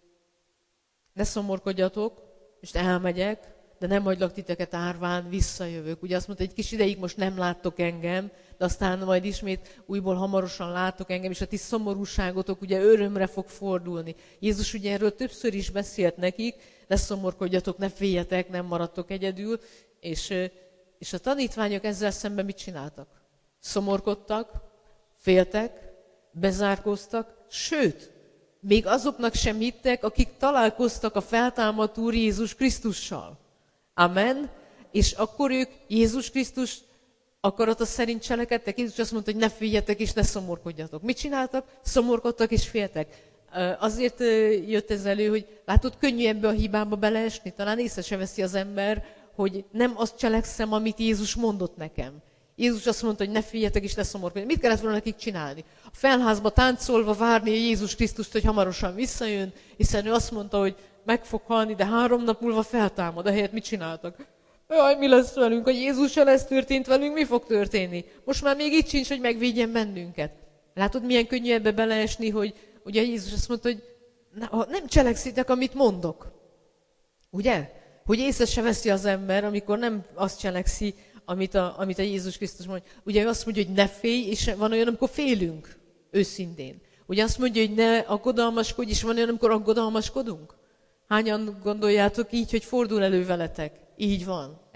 ne szomorkodjatok, és elmegyek, de nem hagylak titeket árván, visszajövök. Ugye azt mondta, egy kis ideig most nem láttok engem, de aztán majd ismét újból hamarosan láttok engem, és a ti szomorúságotok ugye örömre fog fordulni. Jézus ugye erről többször is beszélt nekik, ne szomorkodjatok, ne féljetek, nem maradtok egyedül, és, és a tanítványok ezzel szemben mit csináltak? Szomorkodtak, féltek, bezárkóztak, sőt, még azoknak sem hittek, akik találkoztak a feltámadt Úr Jézus Krisztussal. Amen. És akkor ők Jézus Krisztus akarata szerint cselekedtek. Jézus azt mondta, hogy ne féljetek és ne szomorkodjatok. Mit csináltak? Szomorkodtak és féltek. Azért jött ez elő, hogy látod, könnyű ebbe a hibába beleesni. Talán észre se veszi az ember, hogy nem azt cselekszem, amit Jézus mondott nekem. Jézus azt mondta, hogy ne féljetek és ne szomorkodjatok. Mit kellett volna nekik csinálni? A felházba táncolva várni a Jézus Krisztust, hogy hamarosan visszajön, hiszen ő azt mondta, hogy meg fog halni, de három nap múlva feltámad. Ehelyett mit csináltak? Jaj, mi lesz velünk? Ha Jézussal ez történt velünk, mi fog történni? Most már még itt sincs, hogy megvédjen bennünket. Látod, milyen könnyű ebbe beleesni, hogy ugye Jézus azt mondta, hogy nem cselekszitek, amit mondok. Ugye? Hogy észre se veszi az ember, amikor nem azt cselekszi, amit a, amit a Jézus Krisztus mondja. Ugye ő azt mondja, hogy ne félj, és van olyan, amikor félünk, őszintén. Ugye azt mondja, hogy ne aggodalmaskodj, és van olyan, amikor aggodalmaskodunk. Hányan gondoljátok így, hogy fordul elő veletek? Így van.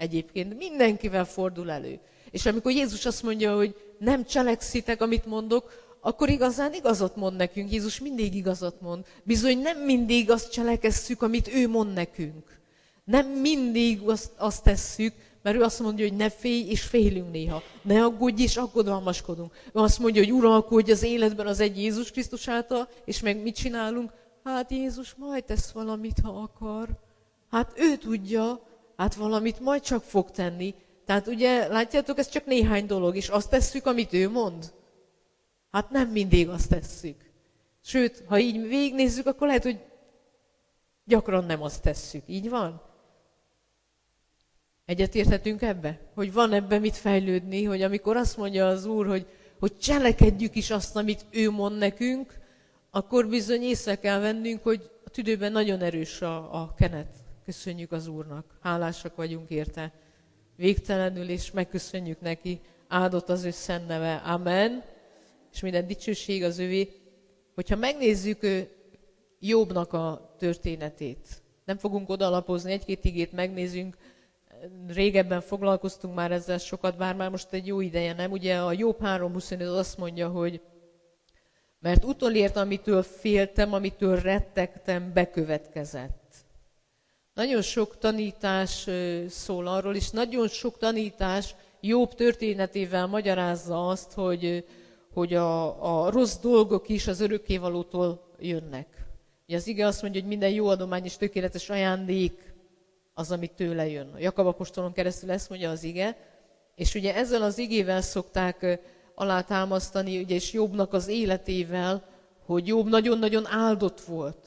egyébként, mindenkivel fordul elő. És amikor Jézus azt mondja, hogy nem cselekszitek, amit mondok, akkor igazán igazat mond nekünk. Jézus mindig igazat mond. Bizony nem mindig azt cselekesszük, amit ő mond nekünk. Nem mindig azt, azt tesszük, mert ő azt mondja, hogy ne félj, és félünk néha. Ne aggódj, és aggodalmaskodunk. Ő azt mondja, hogy uralkodj az életben az egy Jézus Krisztus által, és meg mit csinálunk? Hát Jézus majd tesz valamit, ha akar. Hát ő tudja, hát valamit majd csak fog tenni. Tehát ugye, látjátok, ez csak néhány dolog, és azt tesszük, amit ő mond? Hát nem mindig azt tesszük. Sőt, ha így végignézzük, akkor lehet, hogy gyakran nem azt tesszük. Így van? Egyetérthetünk ebbe? Hogy van ebben mit fejlődni, hogy amikor azt mondja az Úr, hogy, hogy cselekedjük is azt, amit ő mond nekünk, akkor bizony észre kell vennünk, hogy a tüdőben nagyon erős a, a kenet. Köszönjük az Úrnak. Hálásak vagyunk érte. Végtelenül, és megköszönjük neki. Áldott az ő szent neve. Amen. És minden dicsőség az övé. Hogyha megnézzük Jobbnak a történetét, nem fogunk odalapozni, egy-két igét megnézünk, régebben foglalkoztunk már ezzel sokat, bár már most egy jó ideje nem. Ugye a Jobb három huszonöt azt mondja, hogy mert utolért, amitől féltem, amitől rettegtem, bekövetkezett. Nagyon sok tanítás szól arról, és nagyon sok tanítás Jobb történetével magyarázza azt, hogy, hogy a, a rossz dolgok is az örökkévalótól jönnek. Ugye az ige azt mondja, hogy minden jó adomány és tökéletes ajándék az, ami tőle jön. A Jakab apostolon keresztül ezt mondja az ige, és ugye ezzel az igével szokták alátámasztani, ugye, és Jobbnak az életével, hogy Jobb nagyon-nagyon áldott volt.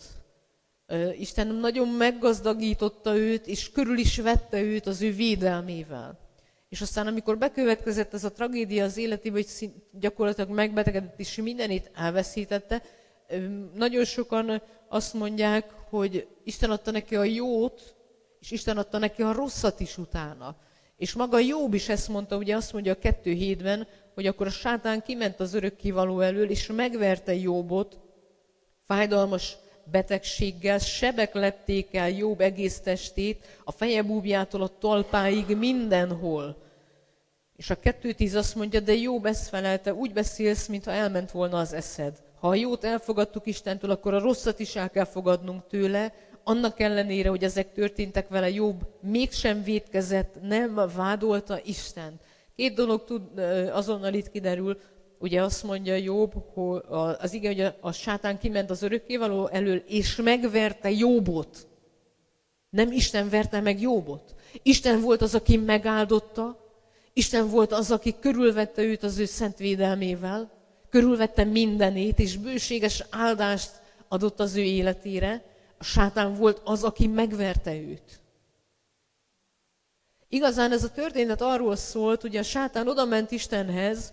Isten nagyon meggazdagította őt, és körül is vette őt az ő védelmével. És aztán, amikor bekövetkezett ez a tragédia az életében, hogy gyakorlatilag megbetegedett, és mindenét elveszítette, nagyon sokan azt mondják, hogy Isten adta neki a jót, és Isten adta neki a rosszat is utána. És maga Jobb is ezt mondta, ugye azt mondja a kettő hétben, hogy akkor a sátán kiment az örökkévaló elől, és megverte Jobbot fájdalmas betegséggel, sebek lepték el Jobb egész testét, a fejebúbjától a talpáig mindenhol. És a kettő tíz azt mondja, de Jobb ezt felelte, úgy beszélsz, mintha elment volna az eszed. Ha a jót elfogadtuk Istentől, akkor a rosszat is el kell fogadnunk tőle, annak ellenére, hogy ezek történtek vele, Jobb mégsem vétkezett, nem vádolta Istent. Két dolog tud, azonnal itt kiderül, ugye azt mondja Jobb, hogy az ige, hogy a, a sátán kiment az örökkévaló elől, és megverte Jobbot. Nem Isten verte meg Jobbot. Isten volt az, aki megáldotta, Isten volt az, aki körülvette őt az ő szent védelmével, körülvette mindenét, és bőséges áldást adott az ő életére. A sátán volt az, aki megverte őt. Igazán ez a történet arról szólt, ugye a sátán odament Istenhez,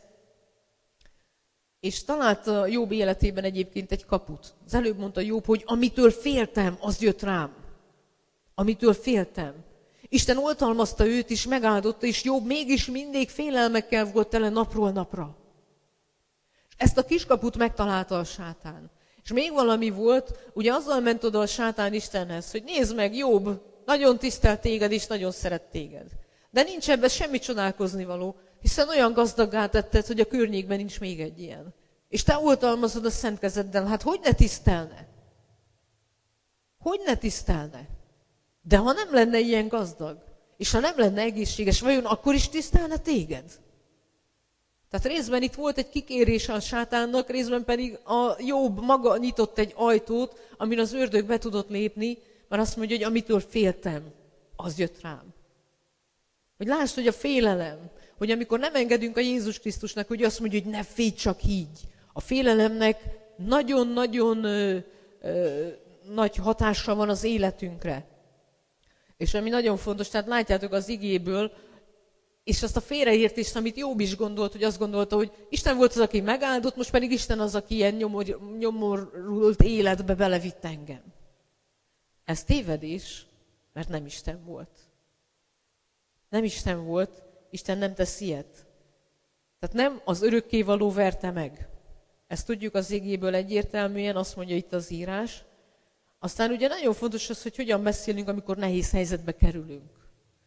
és találta Jobb életében egyébként egy kaput. Az előbb mondta Jobb, hogy amitől féltem, az jött rám. Amitől féltem. Isten oltalmazta őt is, megáldotta, és Jobb mégis mindig félelmekkel volt tele napról napra. És ezt a kiskaput megtalálta a sátán. És még valami volt, ugye azzal ment oda a sátán Istenhez, hogy nézd meg, Jobb, nagyon tisztelt téged, és nagyon szeret téged. De nincs ebben semmi csodálkozni való, hiszen olyan gazdaggá tetted, hogy a környékben nincs még egy ilyen. És te oltalmazod a szent kezeddel, hát hogy ne tisztelne? Hogy ne tisztelne? De ha nem lenne ilyen gazdag, és ha nem lenne egészséges, vajon akkor is tisztelne téged? Tehát részben itt volt egy kikérés a sátánnak, részben pedig a Jobb maga nyitott egy ajtót, amin az ördög be tudott lépni, mert azt mondja, hogy amitől féltem, az jött rám. Hogy lásd, hogy a félelem, hogy amikor nem engedünk a Jézus Krisztusnak, hogy azt mondja, hogy ne félj csak így. A félelemnek nagyon-nagyon ö, ö, nagy hatása van az életünkre. És ami nagyon fontos, tehát látjátok az igéből, és azt a félreértést, amit Jobb is gondolt, hogy azt gondolta, hogy Isten volt az, aki megáldott, most pedig Isten az, aki ilyen nyomor, nyomorult életbe belevitt engem. Ez tévedés, mert nem Isten volt. Nem Isten volt, Isten nem tesz ilyet. Tehát nem az örökkévaló verte meg. Ezt tudjuk az igéből egyértelműen, azt mondja itt az írás. Aztán ugye nagyon fontos az, hogy hogyan beszélünk, amikor nehéz helyzetbe kerülünk.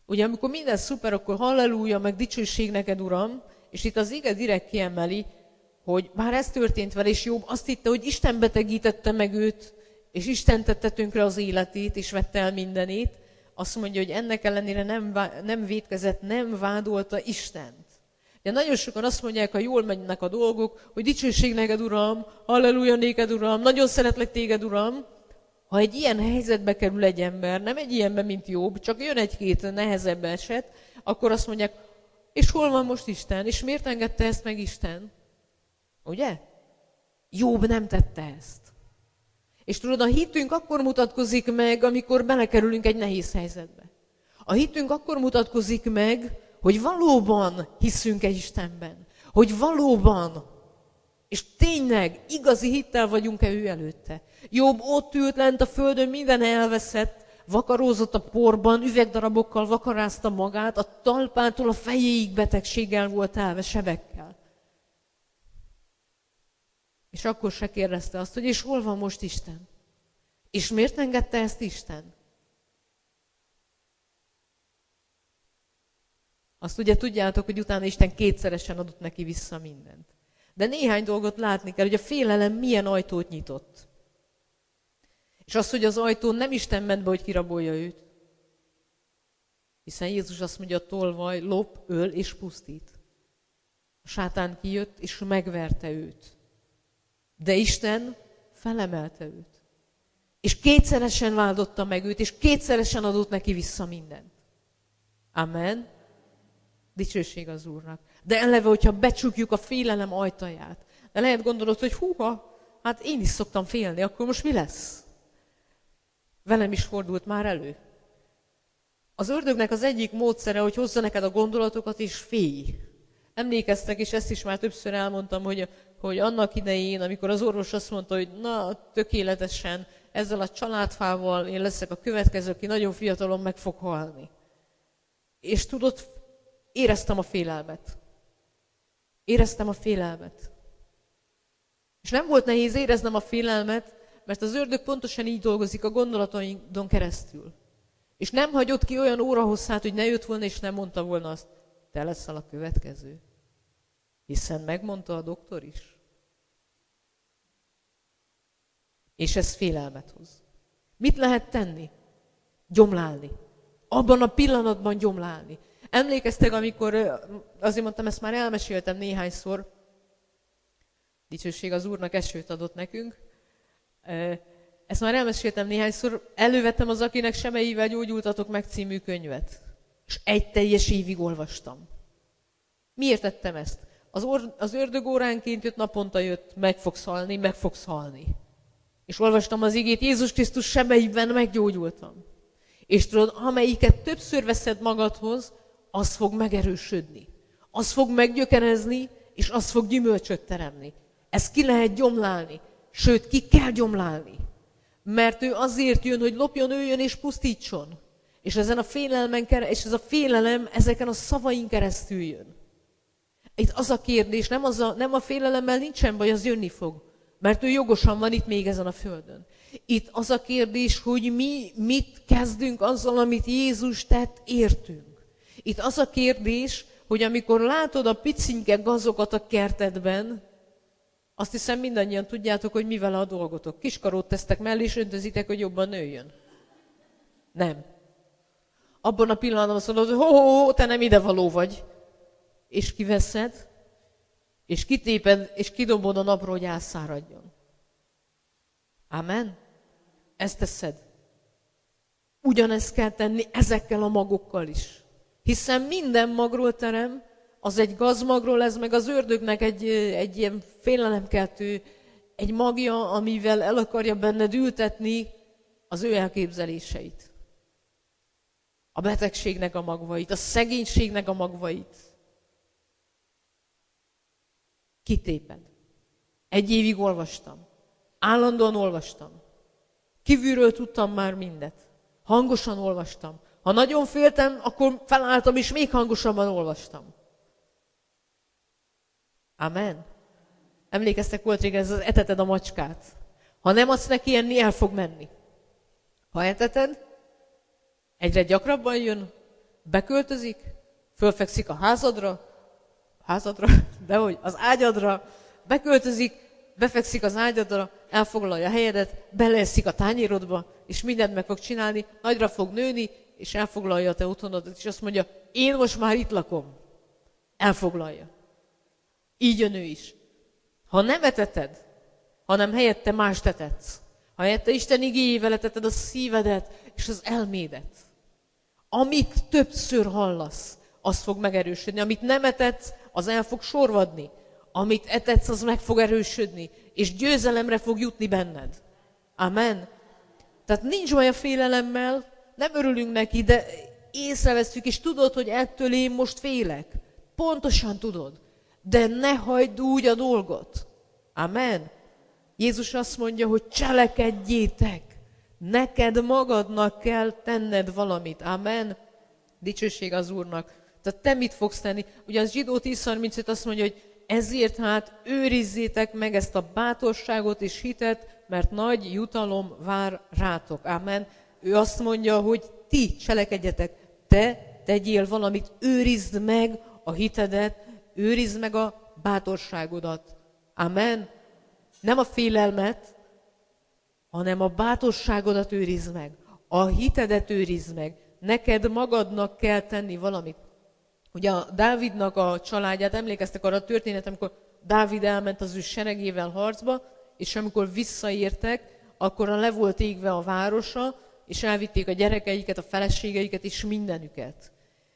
Ugye amikor minden szuper, akkor halleluja, meg dicsőség neked, Uram, és itt az ige direkt kiemeli, hogy bár ez történt vele, és Jobb azt hitte, hogy Isten betegítette meg őt, és Isten tette tönkre az életét, és vette el mindenét, azt mondja, hogy ennek ellenére nem, nem vétkezett, nem vádolta Istent. De nagyon sokan azt mondják, ha jól mennek a dolgok, hogy dicsőség neked, Uram, halleluja néked, Uram, nagyon szeretlek téged, Uram. Ha egy ilyen helyzetbe kerül egy ember, nem egy ilyenben, mint Jobb, csak jön egy-két nehezebb eset, akkor azt mondják, és hol van most Isten? És miért engedte ezt meg Isten? Ugye? Jobb nem tette ezt. És tudod, a hitünk akkor mutatkozik meg, amikor belekerülünk egy nehéz helyzetbe. A hitünk akkor mutatkozik meg, hogy valóban hiszünk egy Istenben. Hogy valóban, és tényleg igazi hittel vagyunk-e ő előtte. Jobb ott ült lent a földön, minden elveszett, vakarózott a porban, üvegdarabokkal vakarázta magát, a talpától a fejéig betegséggel volt elve, sebekkel. És akkor se kérdezte azt, hogy és hol van most Isten? És miért engedte ezt Isten? Azt ugye tudjátok, hogy utána Isten kétszeresen adott neki vissza mindent. De néhány dolgot látni kell, hogy a félelem milyen ajtót nyitott. És az, hogy az ajtón nem Isten ment be, hogy kirabolja őt. Hiszen Jézus azt mondja, tolvaj, lop, öl és pusztít. A sátán kijött, és megverte őt. De Isten felemelte őt. És kétszeresen váldotta meg őt, és kétszeresen adott neki vissza mindent. Amen. Dicsőség az Úrnak. De eleve, hogyha becsukjuk a félelem ajtaját, de lehet gondolod, hogy húha, hát én is szoktam félni, akkor most mi lesz? Velem is fordult már elő. Az ördögnek az egyik módszere, hogy hozza neked a gondolatokat, és félj. Emlékeztek, és ezt is már többször elmondtam, hogy, hogy annak idején, amikor az orvos azt mondta, hogy na, tökéletesen, ezzel a családfával én leszek a következő, aki nagyon fiatalon meg fog halni. És tudod, éreztem a félelmet. Éreztem a félelmet. És nem volt nehéz éreznem a félelmet, mert az ördög pontosan így dolgozik a gondolatainkon keresztül. És nem hagyott ki olyan órahosszát, hogy ne jött volna, és nem mondta volna azt, te leszel a következő. Hiszen megmondta a doktor is. És ez félelmet hoz. Mit lehet tenni? Gyomlálni. Abban a pillanatban gyomlálni. Emlékeztek, amikor, azért mondtam, ezt már elmeséltem néhányszor, dicsőség az Úrnak, esőt adott nekünk. Ezt már elmeséltem néhányszor, elővettem az Akinek sebeivel gyógyultatok meg című könyvet. És egy teljes évig olvastam. Miért tettem ezt? Az, or, az ördög óránként jött, naponta jött, meg fogsz halni, meg fogsz halni. És olvastam az igét, Jézus Krisztus sebeiben meggyógyultam. És tudod, amelyiket többször veszed magadhoz, az fog megerősödni. Az fog meggyökerezni, és az fog gyümölcsöt teremni. Ezt ki lehet gyomlálni. Sőt, ki kell gyomlálni. Mert ő azért jön, hogy lopjon, öljön és pusztítson. És ezen a félelmen, és ez a félelem ezeken a szavain keresztül jön. Itt az a kérdés, nem, az a, nem a félelemmel nincsen baj, az jönni fog. Mert ő jogosan van itt még ezen a földön. Itt az a kérdés, hogy mi mit kezdünk azzal, amit Jézus tett, értünk. Itt az a kérdés, hogy amikor látod a picinke gazokat a kertedben, azt hiszem mindannyian tudjátok, hogy mivel a dolgotok. Kiskarót tesztek mellé, és öntözitek, hogy jobban nőjön. Nem. Abban a pillanatban azt mondod, hogy ho, ho, ho, te nem idevaló vagy. És kiveszed, és kitéped, és kidobod a napról, hogy elszáradjon. Amen? Ezt teszed. Ugyanezt kell tenni ezekkel a magokkal is. Hiszen minden magról terem, az egy gazmagról, ez meg az ördögnek egy, egy ilyen félelemkeltő, egy magja, amivel el akarja benned ültetni az ő elképzeléseit. A betegségnek a magvait, a szegénységnek a magvait. Kitéped. Egy évig olvastam. Állandóan olvastam. Kívülről tudtam már mindet. Hangosan olvastam. Ha nagyon féltem, akkor felálltam, és még hangosabban olvastam. Amen. Emlékeztek, volt régen ez az eteted a macskát. Ha nem adsz neki enni, el fog menni. Ha eteted, egyre gyakrabban jön, beköltözik, fölfekszik a házadra, házadra, dehogy, az ágyadra, beköltözik, befekszik az ágyadra, elfoglalja a helyedet, beleeszik a tányérodba, és mindent meg fog csinálni, nagyra fog nőni, és elfoglalja a te otthonodat, és azt mondja, én most már itt lakom. Elfoglalja. Így jön ő is. Ha nem eteted, hanem helyette más tetetsz, ha helyette Isten igéjével eteted a szívedet és az elmédet, amit többször hallasz, az fog megerősödni. Amit nem etetsz, az el fog sorvadni. Amit etetsz, az meg fog erősödni, és győzelemre fog jutni benned. Amen. Tehát nincs baj a félelemmel, nem örülünk neki, de észreveszünk, és tudod, hogy ettől én most félek. Pontosan tudod. De ne hagyd úgy a dolgot. Amen. Jézus azt mondja, hogy cselekedjétek. Neked magadnak kell tenned valamit. Amen. Dicsőség az Úrnak. Tehát te mit fogsz tenni? Ugye az Zsidó tíz harmincöt azt mondja, hogy ezért hát őrizzétek meg ezt a bátorságot és hitet, mert nagy jutalom vár rátok. Amen. Ő azt mondja, hogy ti cselekedjetek, te tegyél valamit, őrizd meg a hitedet, őrizd meg a bátorságodat. Amen. Nem a félelmet, hanem a bátorságodat őrizd meg, a hitedet őrizd meg. Neked magadnak kell tenni valamit. Ugye a Dávidnak a családját, emlékeztek arra a történet, amikor Dávid elment az ő seregével harcba, és amikor visszaértek, akkor le volt égve a városa, és elvitték a gyerekeiket, a feleségeiket és mindenüket.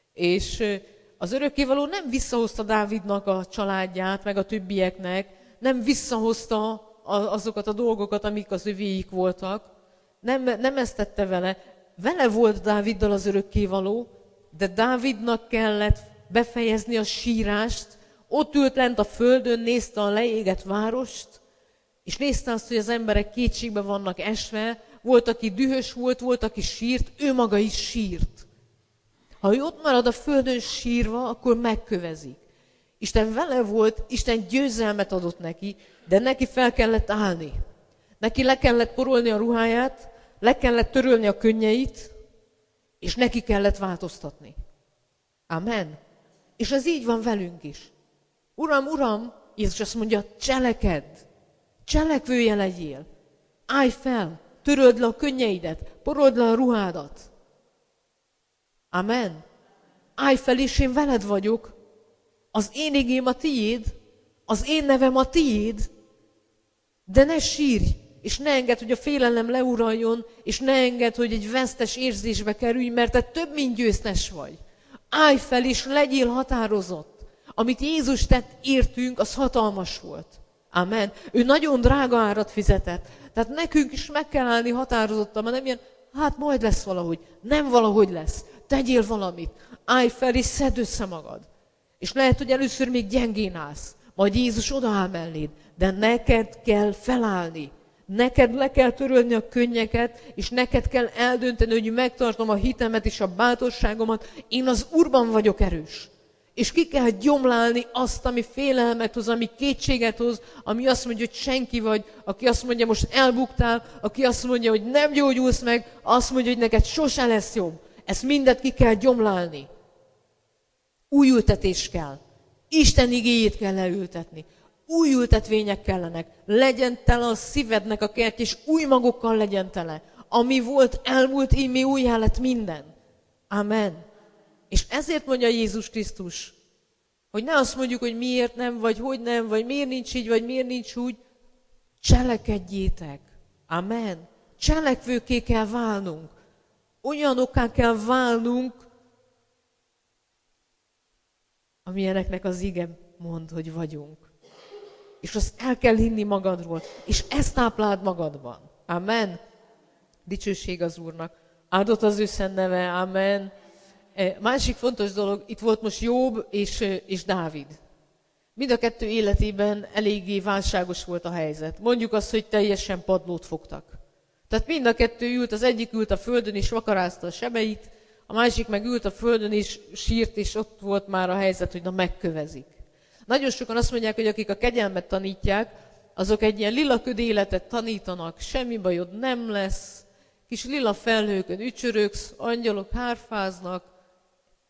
És az örökkévaló nem visszahozta Dávidnak a családját, meg a többieknek, nem visszahozta azokat a dolgokat, amik az övéik voltak. Nem, nem ezt tette vele. Vele volt Dáviddal az örökkévaló, de Dávidnak kellett befejezni a sírást. Ott ült lent a földön, nézte a leégett várost, és nézte azt, hogy az emberek kétségbe vannak esve. Volt, aki dühös volt, volt, aki sírt, ő maga is sírt. Ha ő ott marad a földön sírva, akkor megkövezik. Isten vele volt, Isten győzelmet adott neki, de neki fel kellett állni. Neki le kellett porolni a ruháját, le kellett törölni a könnyeit, és neki kellett változtatni. Amen. És ez így van velünk is. Uram, Uram, Jézus azt mondja, cselekedd, cselekvője legyél. Állj fel, töröld le a könnyeidet, porold le a ruhádat. Amen. Állj fel, és én veled vagyok. Az én igém a tiéd, az én nevem a tiéd, de ne sírj, és ne engedd, hogy a félelem leuraljon, és ne engedd, hogy egy vesztes érzésbe kerülj, mert te több, mint győztes vagy. Állj fel, és legyél határozott. Amit Jézus tett értünk, az hatalmas volt. Amen. Ő nagyon drága árat fizetett. Tehát nekünk is meg kell állni határozottan, mert nem ilyen, hát majd lesz valahogy. Nem valahogy lesz. Tegyél valamit. Állj fel, és szedd össze magad. És lehet, hogy először még gyengén állsz. Majd Jézus odaáll melléd. De neked kell felállni. Neked le kell törölni a könnyeket, és neked kell eldönteni, hogy megtartom a hitemet és a bátorságomat. Én az Úrban vagyok erős. És ki kell gyomlálni azt, ami félelmet hoz, ami kétséget hoz, ami azt mondja, hogy senki vagy, aki azt mondja, most elbuktál, aki azt mondja, hogy nem gyógyulsz meg, azt mondja, hogy neked sose lesz jobb. Ezt mindet ki kell gyomlálni. Új ültetés kell. Isten igéjét kell leültetni. Új ültetvények kellenek. Legyen tele a szívednek a kert, és új magokkal legyen tele. Ami volt, elmúlt, ímé újjá lett minden. Amen. És ezért mondja Jézus Krisztus, hogy ne azt mondjuk, hogy miért nem, vagy hogy nem, vagy miért nincs így, vagy miért nincs úgy. Cselekedjétek. Amen. Cselekvőké kell válnunk. Olyanokká kell válnunk, amilyeneknek az ige mond, hogy vagyunk. És azt el kell hinni magadról, és ezt tápláld magadban. Amen. Dicsőség az Úrnak. Áldott az ő szent neve. Amen. Másik fontos dolog, itt volt most Jobb és, és Dávid. Mind a kettő életében eléggé válságos volt a helyzet. Mondjuk azt, hogy teljesen padlót fogtak. Tehát mind a kettő ült, az egyik ült a földön és vakarázta a sebeit, a másik meg ült a földön és sírt, és ott volt már a helyzet, hogy na megkövezik. Nagyon sokan azt mondják, hogy akik a kegyelmet tanítják, azok egy ilyen lila köd életet tanítanak, semmi bajod nem lesz, kis lila felhőkön ücsörögsz, angyalok hárfáznak,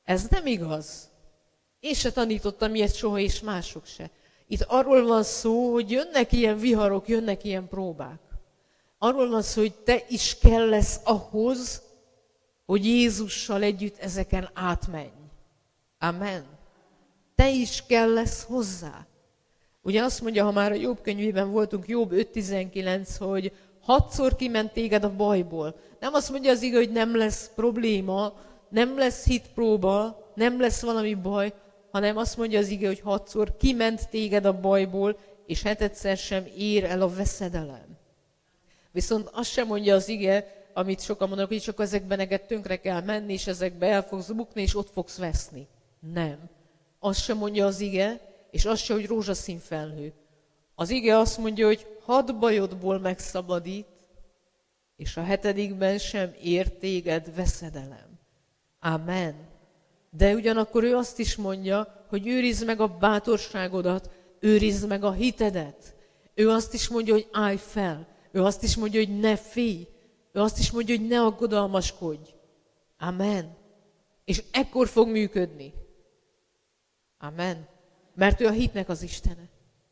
Ez nem igaz. Én se tanítottam ilyet soha, és mások se. Itt arról van szó, hogy jönnek ilyen viharok, jönnek ilyen próbák. Arról van szó, hogy te is kell lesz ahhoz, hogy Jézussal együtt ezeken átmenj. Amen. Te is kell lesz hozzá. Ugye azt mondja, ha már a Jobb könyvében voltunk, Jobb öt tizenkilenc, hogy hatszor kiment téged a bajból. Nem azt mondja az ige, hogy nem lesz probléma, nem lesz hitpróba, nem lesz valami baj, hanem azt mondja az ige, hogy hatszor kiment téged a bajból, és hetedszer sem ér el a veszedelem. Viszont azt sem mondja az ige, amit sokan mondanak, hogy csak ezekben neked tönkre kell menni, és ezekbe el fogsz bukni, és ott fogsz veszni. Nem. Azt sem mondja az ige, és azt sem, hogy rózsaszín felhő. Az ige azt mondja, hogy hat bajodból megszabadít, és a hetedikben sem ér téged veszedelem. Amen. De ugyanakkor ő azt is mondja, hogy őrizd meg a bátorságodat, őrizd meg a hitedet. Ő azt is mondja, hogy állj fel. Ő azt is mondja, hogy ne félj. Ő azt is mondja, hogy ne aggodalmaskodj. Amen. És ekkor fog működni. Amen. Mert ő a hitnek az Istene.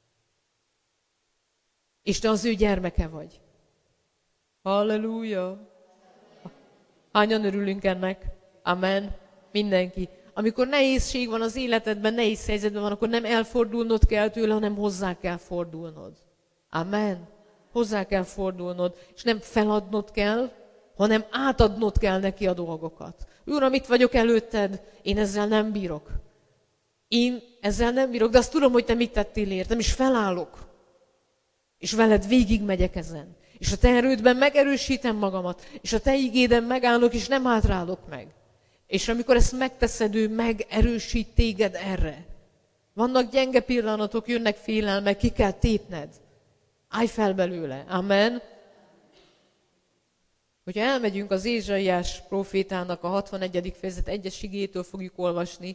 És te az ő gyermeke vagy. Halleluja! Hányan örülünk ennek? Amen. Mindenki. Amikor nehézség van az életedben, nehéz helyzetben van, akkor nem elfordulnod kell tőle, hanem hozzá kell fordulnod. Amen. Hozzá kell fordulnod, és nem feladnod kell, hanem átadnod kell neki a dolgokat. Uram, itt vagyok előtted, én ezzel nem bírok. Én ezzel nem bírok, de azt tudom, hogy te mit tettél értem, és felállok. És veled végigmegyek ezen. És a te erődben megerősítem magamat, és a te igéden megállok, és nem hátrálok meg. És amikor ezt megteszed, ő megerősít téged erre. Vannak gyenge pillanatok, jönnek félelmek, ki kell tépned. Állj fel belőle. Amen. Hogyha elmegyünk az Ézsaiás prófétának a hatvanegyedik fejezet egyes igétől fogjuk olvasni,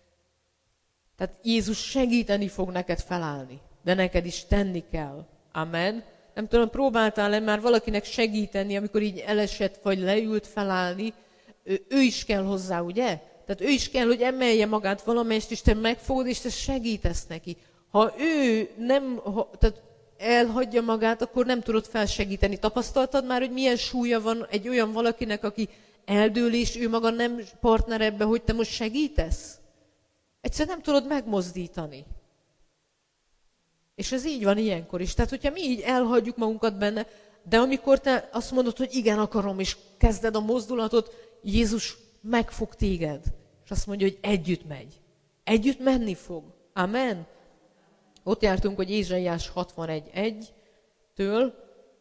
tehát Jézus segíteni fog neked felállni, de neked is tenni kell. Amen. Nem tudom, próbáltál-e már valakinek segíteni, amikor így elesett vagy leült felállni, ő, ő is kell hozzá, ugye? Tehát ő is kell, hogy emelje magát valamelyest, és te megfogod, és te segítesz neki. Ha ő nem, ha, tehát elhagyja magát, akkor nem tudod felsegíteni. Tapasztaltad már, hogy milyen súlya van egy olyan valakinek, aki eldől, és ő maga nem partner ebbe, hogy te most segítesz? Egyszerűen nem tudod megmozdítani. És ez így van ilyenkor is. Tehát, hogyha mi így elhagyjuk magunkat benne, de amikor te azt mondod, hogy igen, akarom, és kezded a mozdulatot, Jézus megfog téged. És azt mondja, hogy együtt megy. Együtt menni fog. Amen. Ott jártunk, hogy Ézsaiás hatvanegy egytől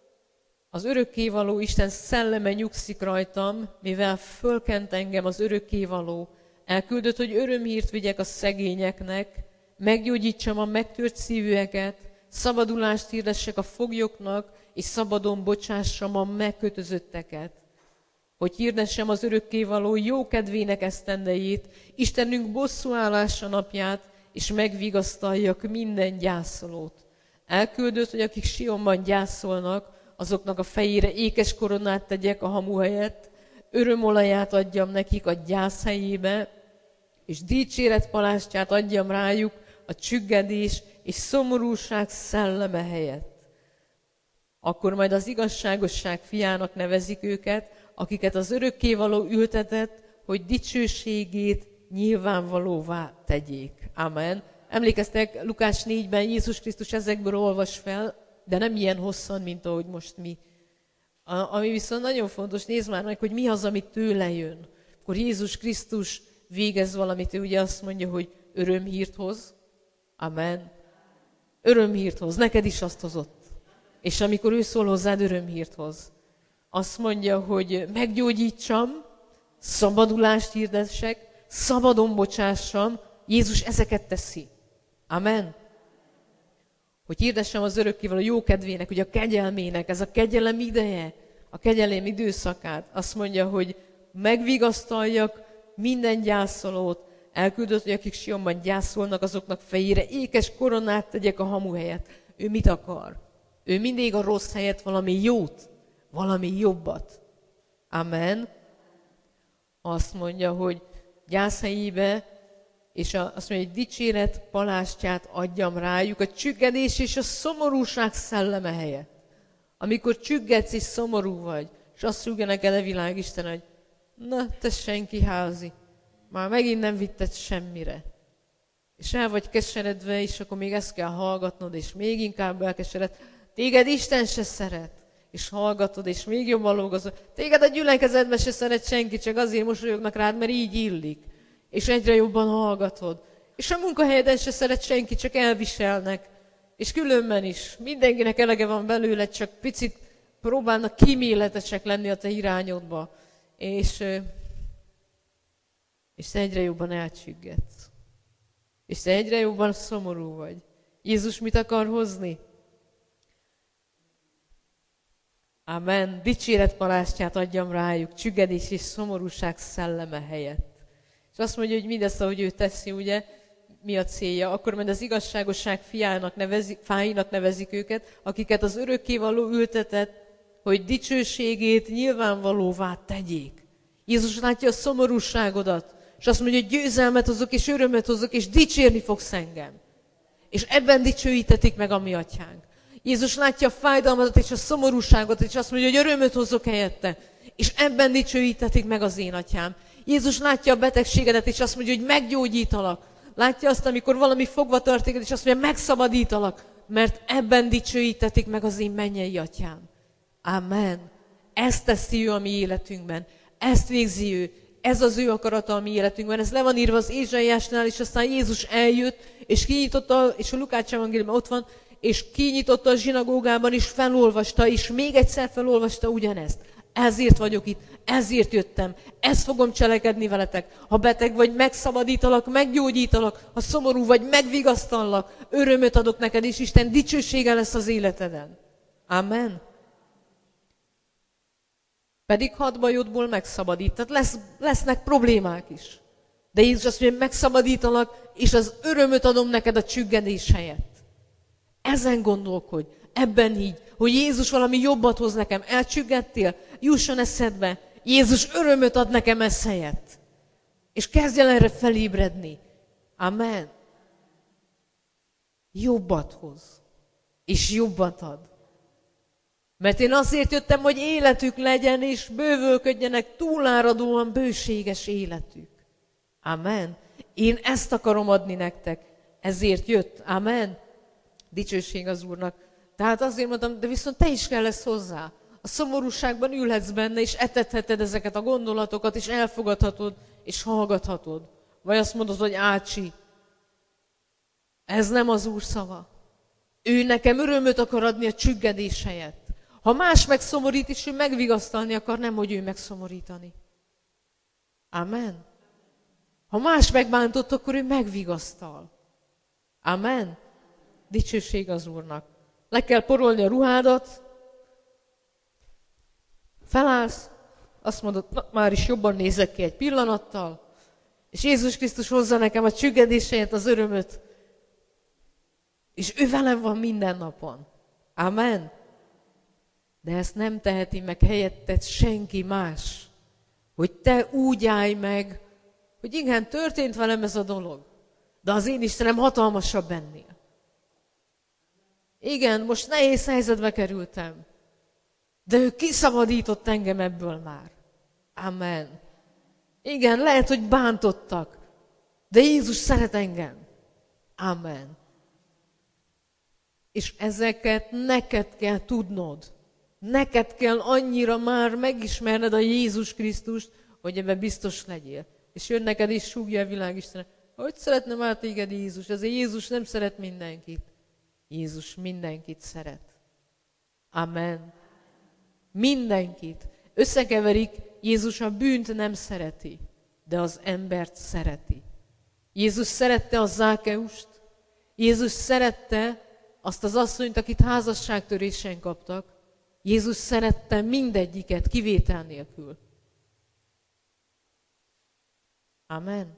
az örökkévaló Isten szelleme nyugszik rajtam, mivel fölkent engem az örökkévaló, elküldött, hogy örömhírt vigyek a szegényeknek, meggyógyítsam a megtört szívűeket, szabadulást hirdessek a foglyoknak, és szabadon bocsássam a megkötözötteket. Hogy hirdessem az örökkévaló jó kedvének esztendejét, Istenünk bosszúállása napját, és megvigasztaljak minden gyászolót. Elküldött, hogy akik Sionban gyászolnak, azoknak a fejére ékes koronát tegyek a hamu helyett, örömolaját adjam nekik a gyász helyébe, és dicséretpalástját adjam rájuk a csüggedés és szomorúság szelleme helyett. Akkor majd az igazságosság fiának nevezik őket, akiket az örökkévaló ültetett, hogy dicsőségét nyilvánvalóvá tegyék. Amen. Emlékeztek, Lukás négyben Jézus Krisztus ezekből olvas fel, de nem ilyen hosszan, mint ahogy most mi. A, ami viszont nagyon fontos, nézd már meg, hogy mi az, ami tőle jön. Akkor Jézus Krisztus végez valamit, ő ugye azt mondja, hogy örömhírt hoz. Amen. Örömhírt hoz, neked is azt hozott. És amikor ő szól hozzád, örömhírt hoz. Azt mondja, hogy meggyógyítsam, szabadulást hirdessek, szabadon bocsássam, Jézus ezeket teszi. Amen. Hogy hirdessem az örökkévaló jó kedvének, hogy a kegyelmének, ez a kegyelem ideje, a kegyelem időszakát. Azt mondja, hogy megvigasztaljak minden gyászolót, elküldött, hogy akik Sionban gyászolnak, azoknak fejére ékes koronát tegyek a hamu helyett. Ő mit akar? Ő mindig a rossz helyett valami jót, valami jobbat. Amen. Azt mondja, hogy gyászhelyébe, és azt mondja, hogy dicséret palástját adjam rájuk, a csüggedés és a szomorúság szelleme helyett. Amikor csüggedsz és szomorú vagy, és azt rúgja neked a világisten, hogy na, te senki házi, már megint nem vitted semmire. És el vagy keseredve, és akkor még ezt kell hallgatnod, és még inkább elkesered. Téged Isten se szeret, és hallgatod, és még jobban lógozol. Téged a gyülekezetben se szeret senki, csak azért mosolyognak rád, mert így illik. És egyre jobban hallgatod. És a munkahelyeden se szeret senki, csak elviselnek. És különben is. Mindenkinek elege van belőle, csak picit próbálnak kíméletesek lenni a te irányodba. És, és te egyre jobban elcsüggedsz. És te egyre jobban szomorú vagy. Jézus mit akar hozni? Amen. Dicséretpalástját adjam rájuk, csüggedés és szomorúság szelleme helyett. És azt mondja, hogy mindezt, ahogy ő teszi, ugye, mi a célja? Akkor majd az igazságosság fiának nevezik, fáinak nevezik őket, akiket az örökkévaló ültetett, hogy dicsőségét nyilvánvalóvá tegyék. Jézus látja a szomorúságodat, és azt mondja, hogy győzelmet hozok, és örömet hozok, és dicsérni fogsz engem. És ebben dicsőítetik meg a mi atyánk. Jézus látja a fájdalmadat és a szomorúságot, és azt mondja, hogy örömöt hozok helyette. És ebben dicsőítetik meg az én atyám. Jézus látja a betegségedet, és azt mondja, hogy meggyógyítalak. Látja azt, amikor valami fogva tart téged, és azt mondja, megszabadítalak, mert ebben dicsőítetik meg az én mennyei atyám. Amen. Ezt teszi ő a mi életünkben. Ezt végzi ő. Ez az ő akarata a mi életünkben. Ez le van írva az Ézsaiásnál, és aztán Jézus eljött, és kinyitotta, és a Lukács evangéliumban ott van, és kinyitotta a zsinagógában, és felolvasta, és még egyszer felolvasta ugyanezt. Ezért vagyok itt, ezért jöttem, ezt fogom cselekedni veletek. Ha beteg vagy, megszabadítalak, meggyógyítalak, ha szomorú vagy, megvigasztallak, örömöt adok neked, és Isten dicsősége lesz az életeden. Amen. Pedig hat bajodból megszabadít. Tehát lesz, lesznek problémák is. De Jézus azt mondja, megszabadítalak, és az örömöt adom neked a csüggedés helyett. Ezen gondolkodj, ebben így, hogy Jézus valami jobbat hoz nekem. Elcsüggedtél? Jusson eszedbe. Jézus örömöt ad nekem ez helyett. És kezdj el erre felébredni. Amen. Jobbat hoz. És jobbat ad. Mert én azért jöttem, hogy életük legyen, és bővölködjenek túláradóan bőséges életük. Amen. Én ezt akarom adni nektek. Ezért jött. Amen. Dicsőség az Úrnak. Tehát azért mondtam, de viszont te is kell lesz hozzá. A szomorúságban ülhetsz benne, és etetheted ezeket a gondolatokat, és elfogadhatod, és hallgathatod. Vagy azt mondod, hogy ácsi, ez nem az Úr szava. Ő nekem örömöt akar adni a csüggedés helyett. Ha más megszomorít, és ő megvigasztalni akar, nem, hogy ő megszomorítani. Amen. Ha más megbántott, akkor ő megvigasztal. Amen. Dicsőség az Úrnak. Le kell porolni a ruhádat, felállsz, azt mondod, na, már is jobban nézek ki egy pillanattal, és Jézus Krisztus hozza nekem a csüggedés helyett az örömöt, és ő velem van minden napon. Amen. De ezt nem teheti meg helyetted senki más, hogy te úgy állj meg, hogy igen, történt velem ez a dolog, de az én Istenem hatalmasabb ennél. Igen, most nehéz helyzetbe kerültem, de ő kiszabadított engem ebből már. Amen. Igen, lehet, hogy bántottak, de Jézus szeret engem. Amen. És ezeket neked kell tudnod. Neked kell annyira már megismerned a Jézus Krisztust, hogy ebben biztos legyél. És jön neked és súgja a világisten. Hogy szeretne már téged Jézus? Azért Jézus nem szeret mindenkit. Jézus mindenkit szeret. Amen. Mindenkit. Összekeverik, Jézus a bűnt nem szereti, de az embert szereti. Jézus szerette a Zákeust, Jézus szerette azt az asszonyt, akit házasságtörésen kaptak. Jézus szerette mindegyiket, kivétel nélkül. Amen.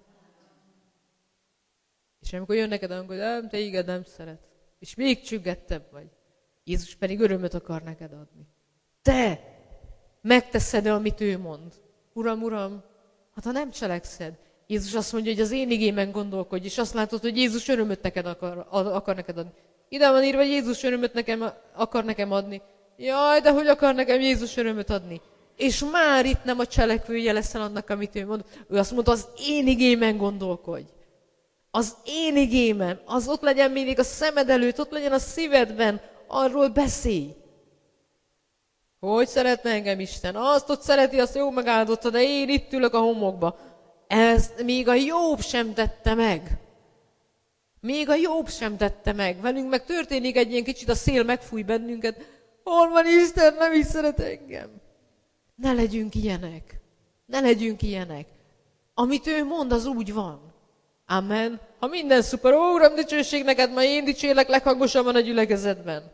És amikor jön neked, amikor nem, te igaz, nem szeret. És még csüggettebb vagy. Jézus pedig örömöt akar neked adni. Te megteszed-e, amit ő mond? Uram, Uram, hát ha nem cselekszed, Jézus azt mondja, hogy az én igémen gondolkodj, és azt látod, hogy Jézus örömöt neked akar, akar neked adni. Ide van írva, hogy Jézus örömöt nekem akar nekem adni. Jaj, de hogy akar nekem Jézus örömöt adni? És már itt nem a cselekvője leszel annak, amit ő mond. Ő azt mondta, az én igémen gondolkodj. Az én igémen, az ott legyen mindig a szemed előtt, ott legyen a szívedben, arról beszélj. Hogy szeretne engem Isten? Azt ott szereti, azt jó megáldotta, de én itt ülök a homokba. Ezt még a Jobb sem tette meg. Még a Jobb sem tette meg. Velünk meg történik egy ilyen kicsit, a szél megfúj bennünket. Hol van Isten, nem is szeret engem. Ne legyünk ilyenek. Ne legyünk ilyenek. Amit ő mond, az úgy van. Amen. Ha minden szuper, ó, Uram, dicsőség neked, ma én dicsérlek leghangosabban a gyülekezetben.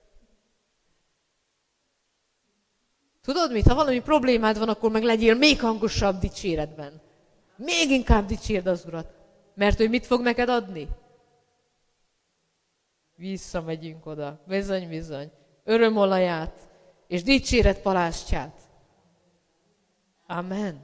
Tudod mit? Ha valami problémád van, akkor meg legyél még hangosabb dicséretben. Még inkább dicsérd az Urat. Mert ő mit fog neked adni? Visszamegyünk oda. Bizony, bizony. Örömolaját és dicséret palástját. Amen.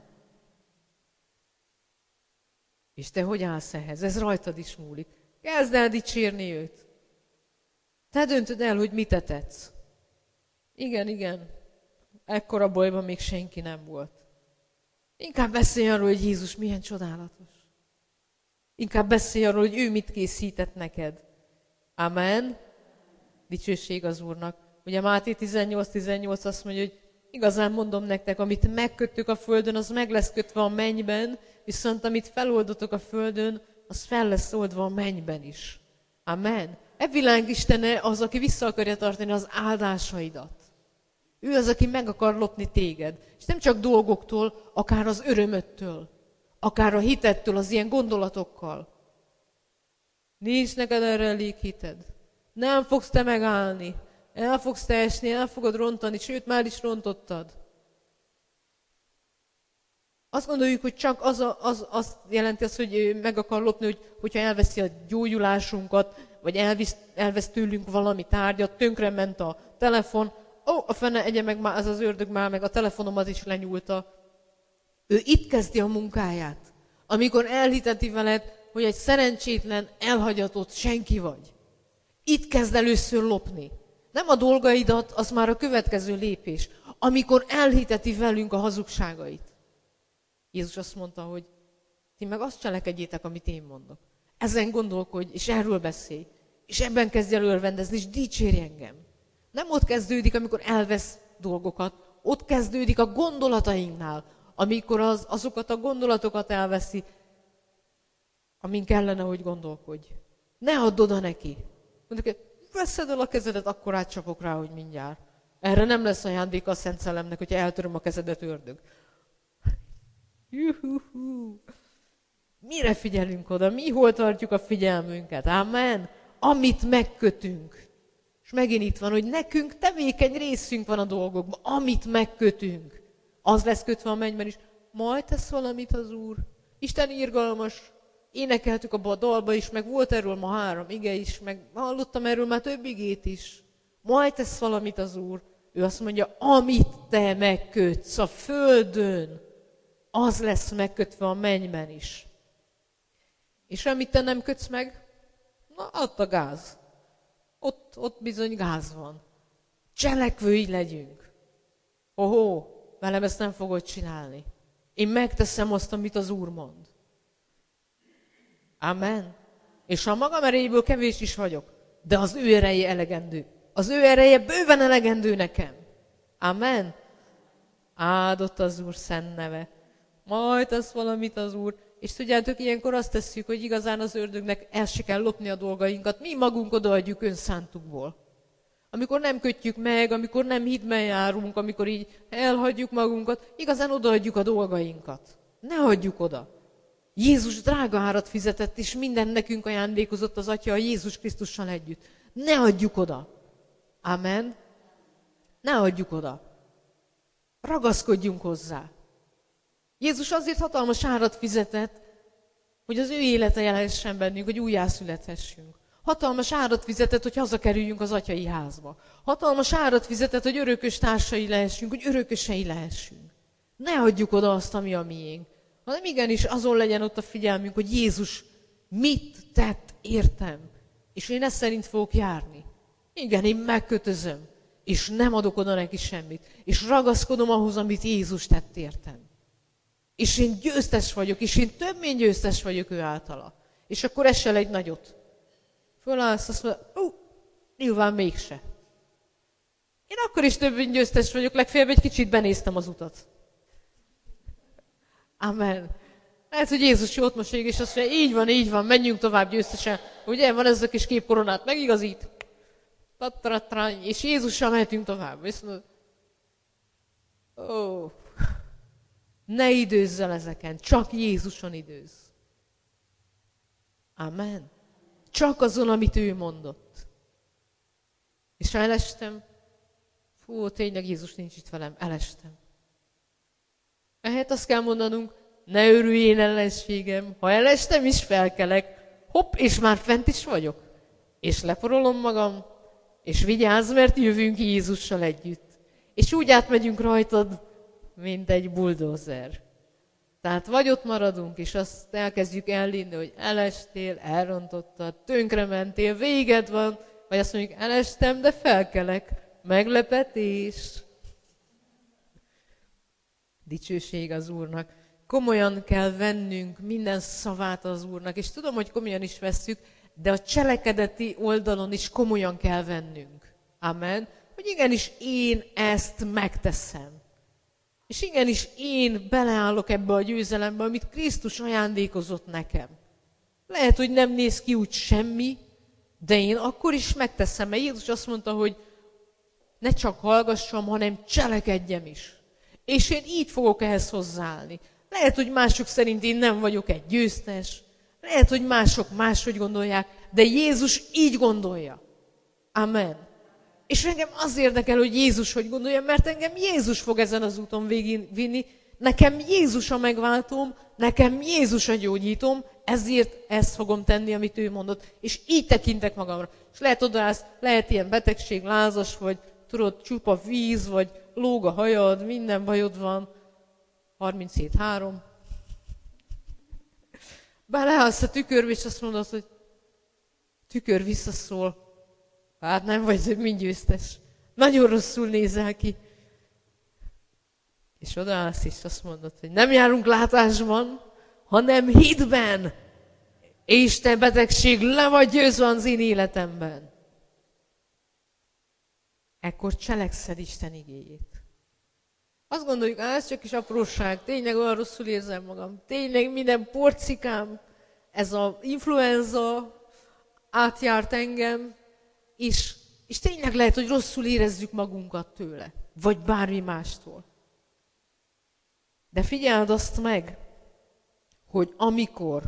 És te hogy állsz ehhez? Ez rajtad is múlik. Kezd el dicsérni őt. Te döntöd el, hogy mit tetsz. Igen, igen. Ekkora bajban még senki nem volt. Inkább beszélj arról, hogy Jézus milyen csodálatos. Inkább beszélj arról, hogy ő mit készített neked. Amen. Dicsőség az Úrnak. Ugye Máté tizennyolc tizennyolc azt mondja, hogy igazán mondom nektek, amit megköttük a földön, az meg lesz kötve a mennyben, viszont amit feloldotok a földön, az fel lesz oldva a mennyben is. Amen. E világ Istene az, aki vissza akarja tartani az áldásaidat. Ő az, aki meg akar lopni téged. És nem csak dolgoktól, akár az örömöttől, akár a hitettől, az ilyen gondolatokkal. Nincs neked erre elég hited. Nem fogsz te megállni. El fogsz te esni, el fogod rontani, sőt, már is rontottad. Azt gondoljuk, hogy csak az, a, az azt jelenti az, hogy meg akar lopni, hogy, hogyha elveszi a gyógyulásunkat, vagy elvisz, elvesz tőlünk valami tárgyat, tönkrement a telefon, ó, a fene egye meg már, az az ördög már meg a telefonomat is lenyúlta. Ő itt kezdi a munkáját, amikor elhiteti veled, hogy egy szerencsétlen, elhagyatott senki vagy. Itt kezd először lopni. Nem a dolgaidat, az már a következő lépés, amikor elhiteti velünk a hazugságait. Jézus azt mondta, hogy ti meg azt cselekedjétek, amit én mondok. Ezen gondolkodj, és erről beszélj, és ebben kezdj el örvendezni, és dicsérj engem. Nem ott kezdődik, amikor elvesz dolgokat, ott kezdődik a gondolatainknál, amikor az, azokat a gondolatokat elveszi, amin kellene, hogy gondolkodj. Ne add oda neki. Mondjuk, veszed el a kezedet, akkor átcsapok rá, hogy mindjárt. Erre nem lesz ajándéka a Szent Szellemnek, hogyha eltöröm a kezedet, ördög. Juhuhu. Mire figyelünk oda? Mi hol tartjuk a figyelmünket? Amen. Amit megkötünk. És megint itt van, hogy nekünk tevékeny részünk van a dolgokban. Amit megkötünk. Az lesz kötve a mennyben is. Majd tesz valamit az Úr. Isten irgalmas. Énekeltük abba a dalba is, meg volt erről ma három ige is, meg hallottam erről már több igét is. Majd tesz valamit az Úr. Ő azt mondja, amit te megkötsz a földön, az lesz megkötve a mennyben is. És amit te nem kötsz meg, na, ott a gáz. Ott, ott bizony gáz van. Cselekvői legyünk. Ohó, velem ezt nem fogod csinálni. Én megteszem azt, amit az Úr mond. Amen. És ha magam erejéből kevés is vagyok, de az ő ereje elegendő. Az ő ereje bőven elegendő nekem. Amen. Áldott az Úr szent neve. Majd tesz valamit az Úr. És tudjátok, ilyenkor azt tesszük, hogy igazán az ördögnek el se kell lopni a dolgainkat. Mi magunk odaadjuk önszántukból. Amikor nem kötjük meg, amikor nem hitben járunk, amikor így elhagyjuk magunkat, igazán odaadjuk a dolgainkat. Ne adjuk oda. Jézus drága árat fizetett, és minden nekünk ajándékozott az Atya a Jézus Krisztussal együtt. Ne adjuk oda. Amen. Ne adjuk oda. Ragaszkodjunk hozzá. Jézus azért hatalmas árat fizetett, hogy az ő élete jelhessen bennünk, hogy újjászülethessünk. Hatalmas árat fizetett, hogy hazakerüljünk az atyai házba. Hatalmas árat fizetett, hogy örökös társai lehessünk, hogy örökösei lehessünk. Ne adjuk oda azt, ami a miénk. hanem igenis azon legyen ott a figyelmünk, hogy Jézus mit tett értem, és én ezt szerint fogok járni. Igen, én megkötözöm, és nem adok oda neki semmit, és ragaszkodom ahhoz, amit Jézus tett értem. És én győztes vagyok, és én több, mint győztes vagyok ő általa. És akkor esel egy nagyot. Fölállsz, azt mondod, ó, nyilván mégse. Én akkor is több, mint győztes vagyok, legfeljebb egy kicsit benéztem az utat. Amen. Lehet, hogy Jézus jót moség, és azt mondja, így van, így van, menjünk tovább győztesen. Ugye, van ez a kis képkoronát, megigazít. Tattaratrány, és Jézussal mehetünk tovább. És mondod, ó, ne időzzel ezeken, csak Jézuson időz. Amen. Csak azon, amit ő mondott. És ha elestem, fú, tényleg Jézus nincs itt velem, elestem. Ehhez azt kell mondanunk, ne örülj én ellenségem, ha elestem is felkelek, hopp, és már fent is vagyok. És leporolom magam, és vigyázz, mert jövünk Jézussal együtt. És úgy átmegyünk rajtad, mint egy buldózer. Tehát vagy ott maradunk, és azt elkezdjük elhinni, hogy elestél, elrontottad, tönkrementél, véged van, vagy azt mondjuk, elestem, de felkelek. Meglepetés. Dicsőség az Úrnak. Komolyan kell vennünk minden szavát az Úrnak, és tudom, hogy komolyan is vesszük, de a cselekedeti oldalon is komolyan kell vennünk. Amen. Hogy igenis én ezt megteszem. És igenis én beleállok ebbe a győzelembe, amit Krisztus ajándékozott nekem. Lehet, hogy nem néz ki úgy semmi, de én akkor is megteszem, mert Jézus azt mondta, hogy ne csak hallgassam, hanem cselekedjem is. És én így fogok ehhez hozzáállni. Lehet, hogy mások szerint én nem vagyok egy győztes, lehet, hogy mások máshogy gondolják, de Jézus így gondolja. Amen. És engem az érdekel, hogy Jézus hogy gondolja, mert engem Jézus fog ezen az úton végig vinni, nekem Jézus a megváltóm, nekem Jézus a gyógyítom, ezért ezt fogom tenni, amit ő mondott, és így tekintek magamra. És lehet odaállsz, lehet ilyen betegség, lázas vagy, tudod, csupa víz, vagy lóg a hajad, minden bajod van, harminchét három. Beleállsz a tükörbe, és azt mondod, hogy tükör visszaszól. Hát nem vagy mind győztes. Nagyon rosszul nézel ki. És odaállsz, és azt mondod, hogy nem járunk látásban, hanem hitben. És te betegség le vagy győzve az én életemben. Ekkor cselekszed Isten igéjét. Azt gondoljuk, á, ez csak kis apróság, tényleg olyan rosszul érzem magam, tényleg minden porcikám, ez az influenza átjárt engem, és, és tényleg lehet, hogy rosszul érezzük magunkat tőle, vagy bármi mástól. De figyeld azt meg, hogy amikor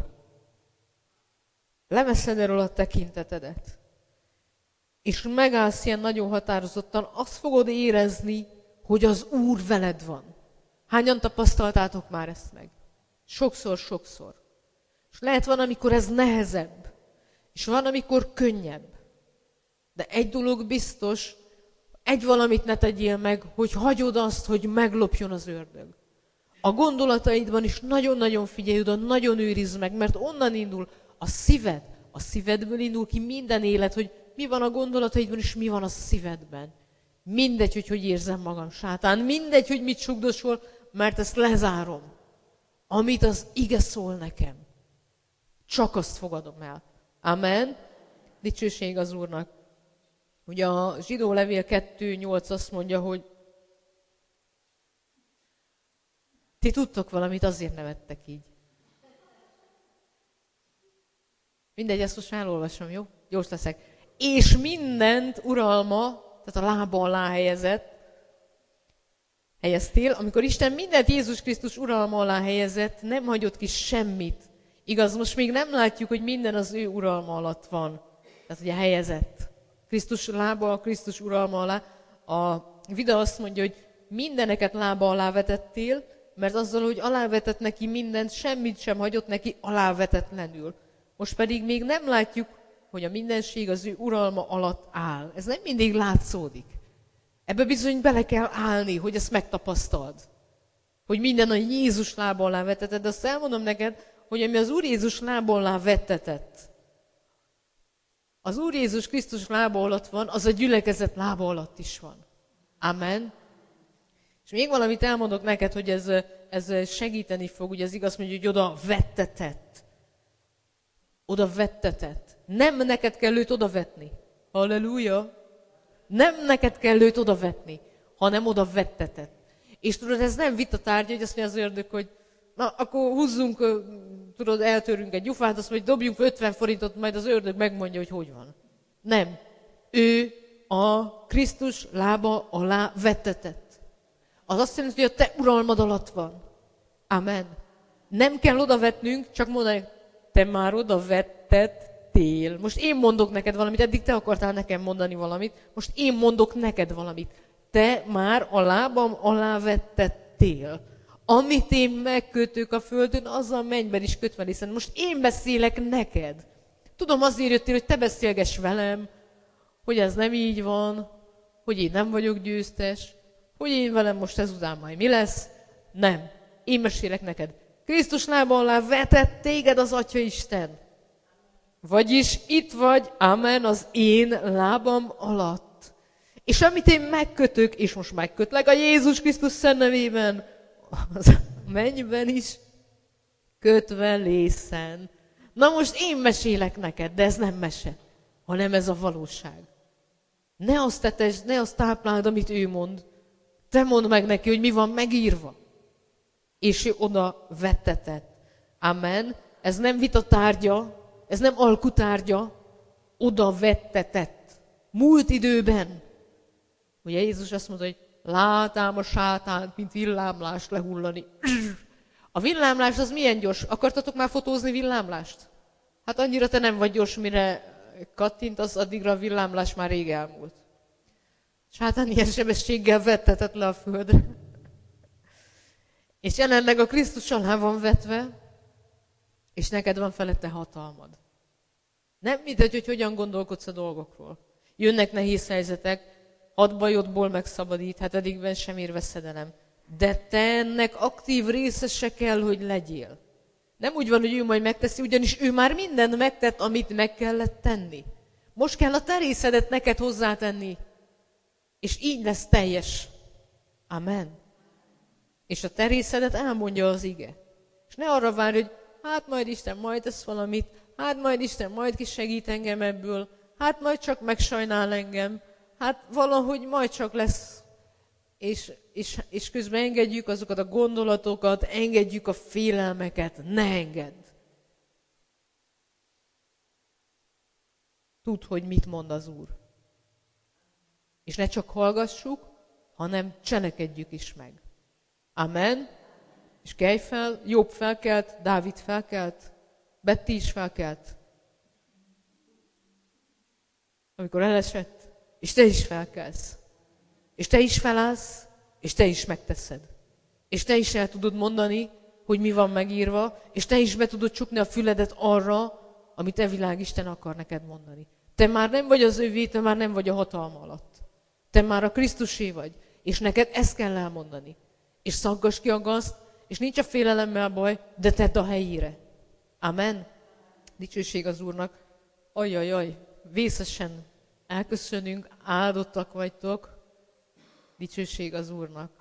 leveszed erről a tekintetedet, és megállsz ilyen nagyon határozottan, azt fogod érezni, hogy az Úr veled van. Hányan tapasztaltátok már ezt meg? Sokszor, sokszor. És lehet van, amikor ez nehezebb, és van, amikor könnyebb. De egy dolog biztos, egy valamit ne tegyél meg, hogy hagyod azt, hogy meglopjon az ördög. A gondolataidban is nagyon-nagyon figyelj oda, nagyon őrizd meg, mert onnan indul a szíved. A szívedből indul ki minden élet, hogy mi van a gondolataidban, és mi van a szívedben. Mindegy, hogy hogy érzem magam, sátán. Mindegy, hogy mit sugdosol, mert ezt lezárom. Amit az ige szól nekem. Csak azt fogadom el. Amen. Dicsőség az Úrnak. Ugye a Zsidó levél kettő nyolc azt mondja, hogy ti tudtok valamit, azért nevettek így. Mindegy, ezt most elolvasom, jó? Gyors leszek. És mindent uralma, tehát a lába alá helyezett, helyeztél, amikor Isten mindent Jézus Krisztus uralma alá helyezett, nem hagyott ki semmit. Igaz, most még nem látjuk, hogy minden az ő uralma alatt van. Tehát ugye helyezett. Krisztus lába, Krisztus uralma alá. A Vida azt mondja, hogy mindeneket lába alá vetettél, mert azzal, hogy alávetett neki mindent, semmit sem hagyott neki alávetetlenül. Most pedig még nem látjuk, hogy a mindenség az ő uralma alatt áll. Ez nem mindig látszódik. Ebbe bizony bele kell állni, hogy ezt megtapasztald. hogy minden a Jézus lába alá vettetett, de azt elmondom neked, hogy ami az Úr Jézus lába alá vettetett, az Úr Jézus Krisztus lába alatt van, az a gyülekezet lába alatt is van. Amen. És még valamit elmondok neked, hogy ez, ez segíteni fog, ugye az igaz mondja, hogy oda vettetett. Oda vettetett. Nem neked kell őt oda vetni. Halleluja! Nem neked kell őt oda vetni, hanem oda vettetett. És tudod, ez nem vitatárgya, hogy azt mondja az ördög, hogy na, akkor húzzunk, tudod, eltörünk egy gyufát, azt mondja, hogy dobjunk ötven forintot, majd az ördög megmondja, hogy hogy van. Nem. Ő a Krisztus lába alá vettetett. Az azt jelenti, hogy a te uralmad alatt van. Amen. Nem kell odavetnünk, csak mondani, te már oda vettettél. Most én mondok neked valamit, eddig te akartál nekem mondani valamit, most én mondok neked valamit. Te már a lábam alá vettettél. Amit én megkötök a földön, az a mennyben is kötve hiszen most én beszélek neked. Tudom, azért jöttél, hogy te beszélgess velem, hogy ez nem így van, hogy én nem vagyok győztes, hogy én velem most ezután majd mi lesz. Nem. Én mesélek neked. Krisztus lába alá vetett téged az Atya Isten. Vagyis itt vagy, amen, az én lábam alatt. És amit én megkötök, és most megkötlek a Jézus Krisztus szent nevében, az mennyben is kötve lészen. Na most én mesélek neked, de ez nem mese, hanem ez a valóság. Ne azt tetesd, ne azt tápláld, amit ő mond. Te mondd meg neki, hogy mi van megírva. És ő oda vettetett. Amen. Ez nem vita tárgya, ez nem alkutárgya, oda vettetett. Múlt időben. Ugye Jézus azt mondta, hogy látám a sátánt, mint villámlást lehullani. A villámlás az milyen gyors? Akartatok már fotózni villámlást? Hát annyira te nem vagy gyors, mire kattintasz, addigra a villámlás már rég elmúlt. Sátán ilyen sebességgel vettetett le a földre. És jelenleg a Krisztus alá van vetve, és neked van felette hatalmad. Nem mindegy, hogy hogyan gondolkodsz a dolgokról. Jönnek nehéz helyzetek, hat bajodból megszabadít, hetedikben sem ér veszedelem. De te ennek aktív részese kell, hogy legyél. Nem úgy van, hogy ő majd megteszi, ugyanis ő már mindent megtett, amit meg kellett tenni. Most kell a te részedet neked hozzátenni, és így lesz teljes. Amen. És a te részedet elmondja az ige. És ne arra várj, hogy hát majd Isten majd tesz valamit, hát majd Isten majd kisegít engem ebből, hát majd csak megsajnál engem, hát valahogy majd csak lesz. És, és, és közben engedjük azokat a gondolatokat, engedjük a félelmeket, ne engedd. Tudd, hogy mit mond az Úr. És ne csak hallgassuk, hanem cselekedjük is meg. Amen. És kelj fel, Jobb felkelt, Dávid felkelt, Betti is felkelt. Amikor elesett, és te is felkelsz. És te is felállsz, és te is megteszed. És te is el tudod mondani, hogy mi van megírva, és te is be tudod csukni a füledet arra, amit te világisten akar neked mondani. Te már nem vagy az övé, te már nem vagy a hatalma alatt. Te már a Krisztusé vagy, és neked ezt kell elmondani. És szaggass ki a gazt, és nincs a félelemmel baj, de tedd a helyére. Amen. Dicsőség az Úrnak. Ajajaj, vészesen elköszönünk, áldottak vagytok. Dicsőség az Úrnak.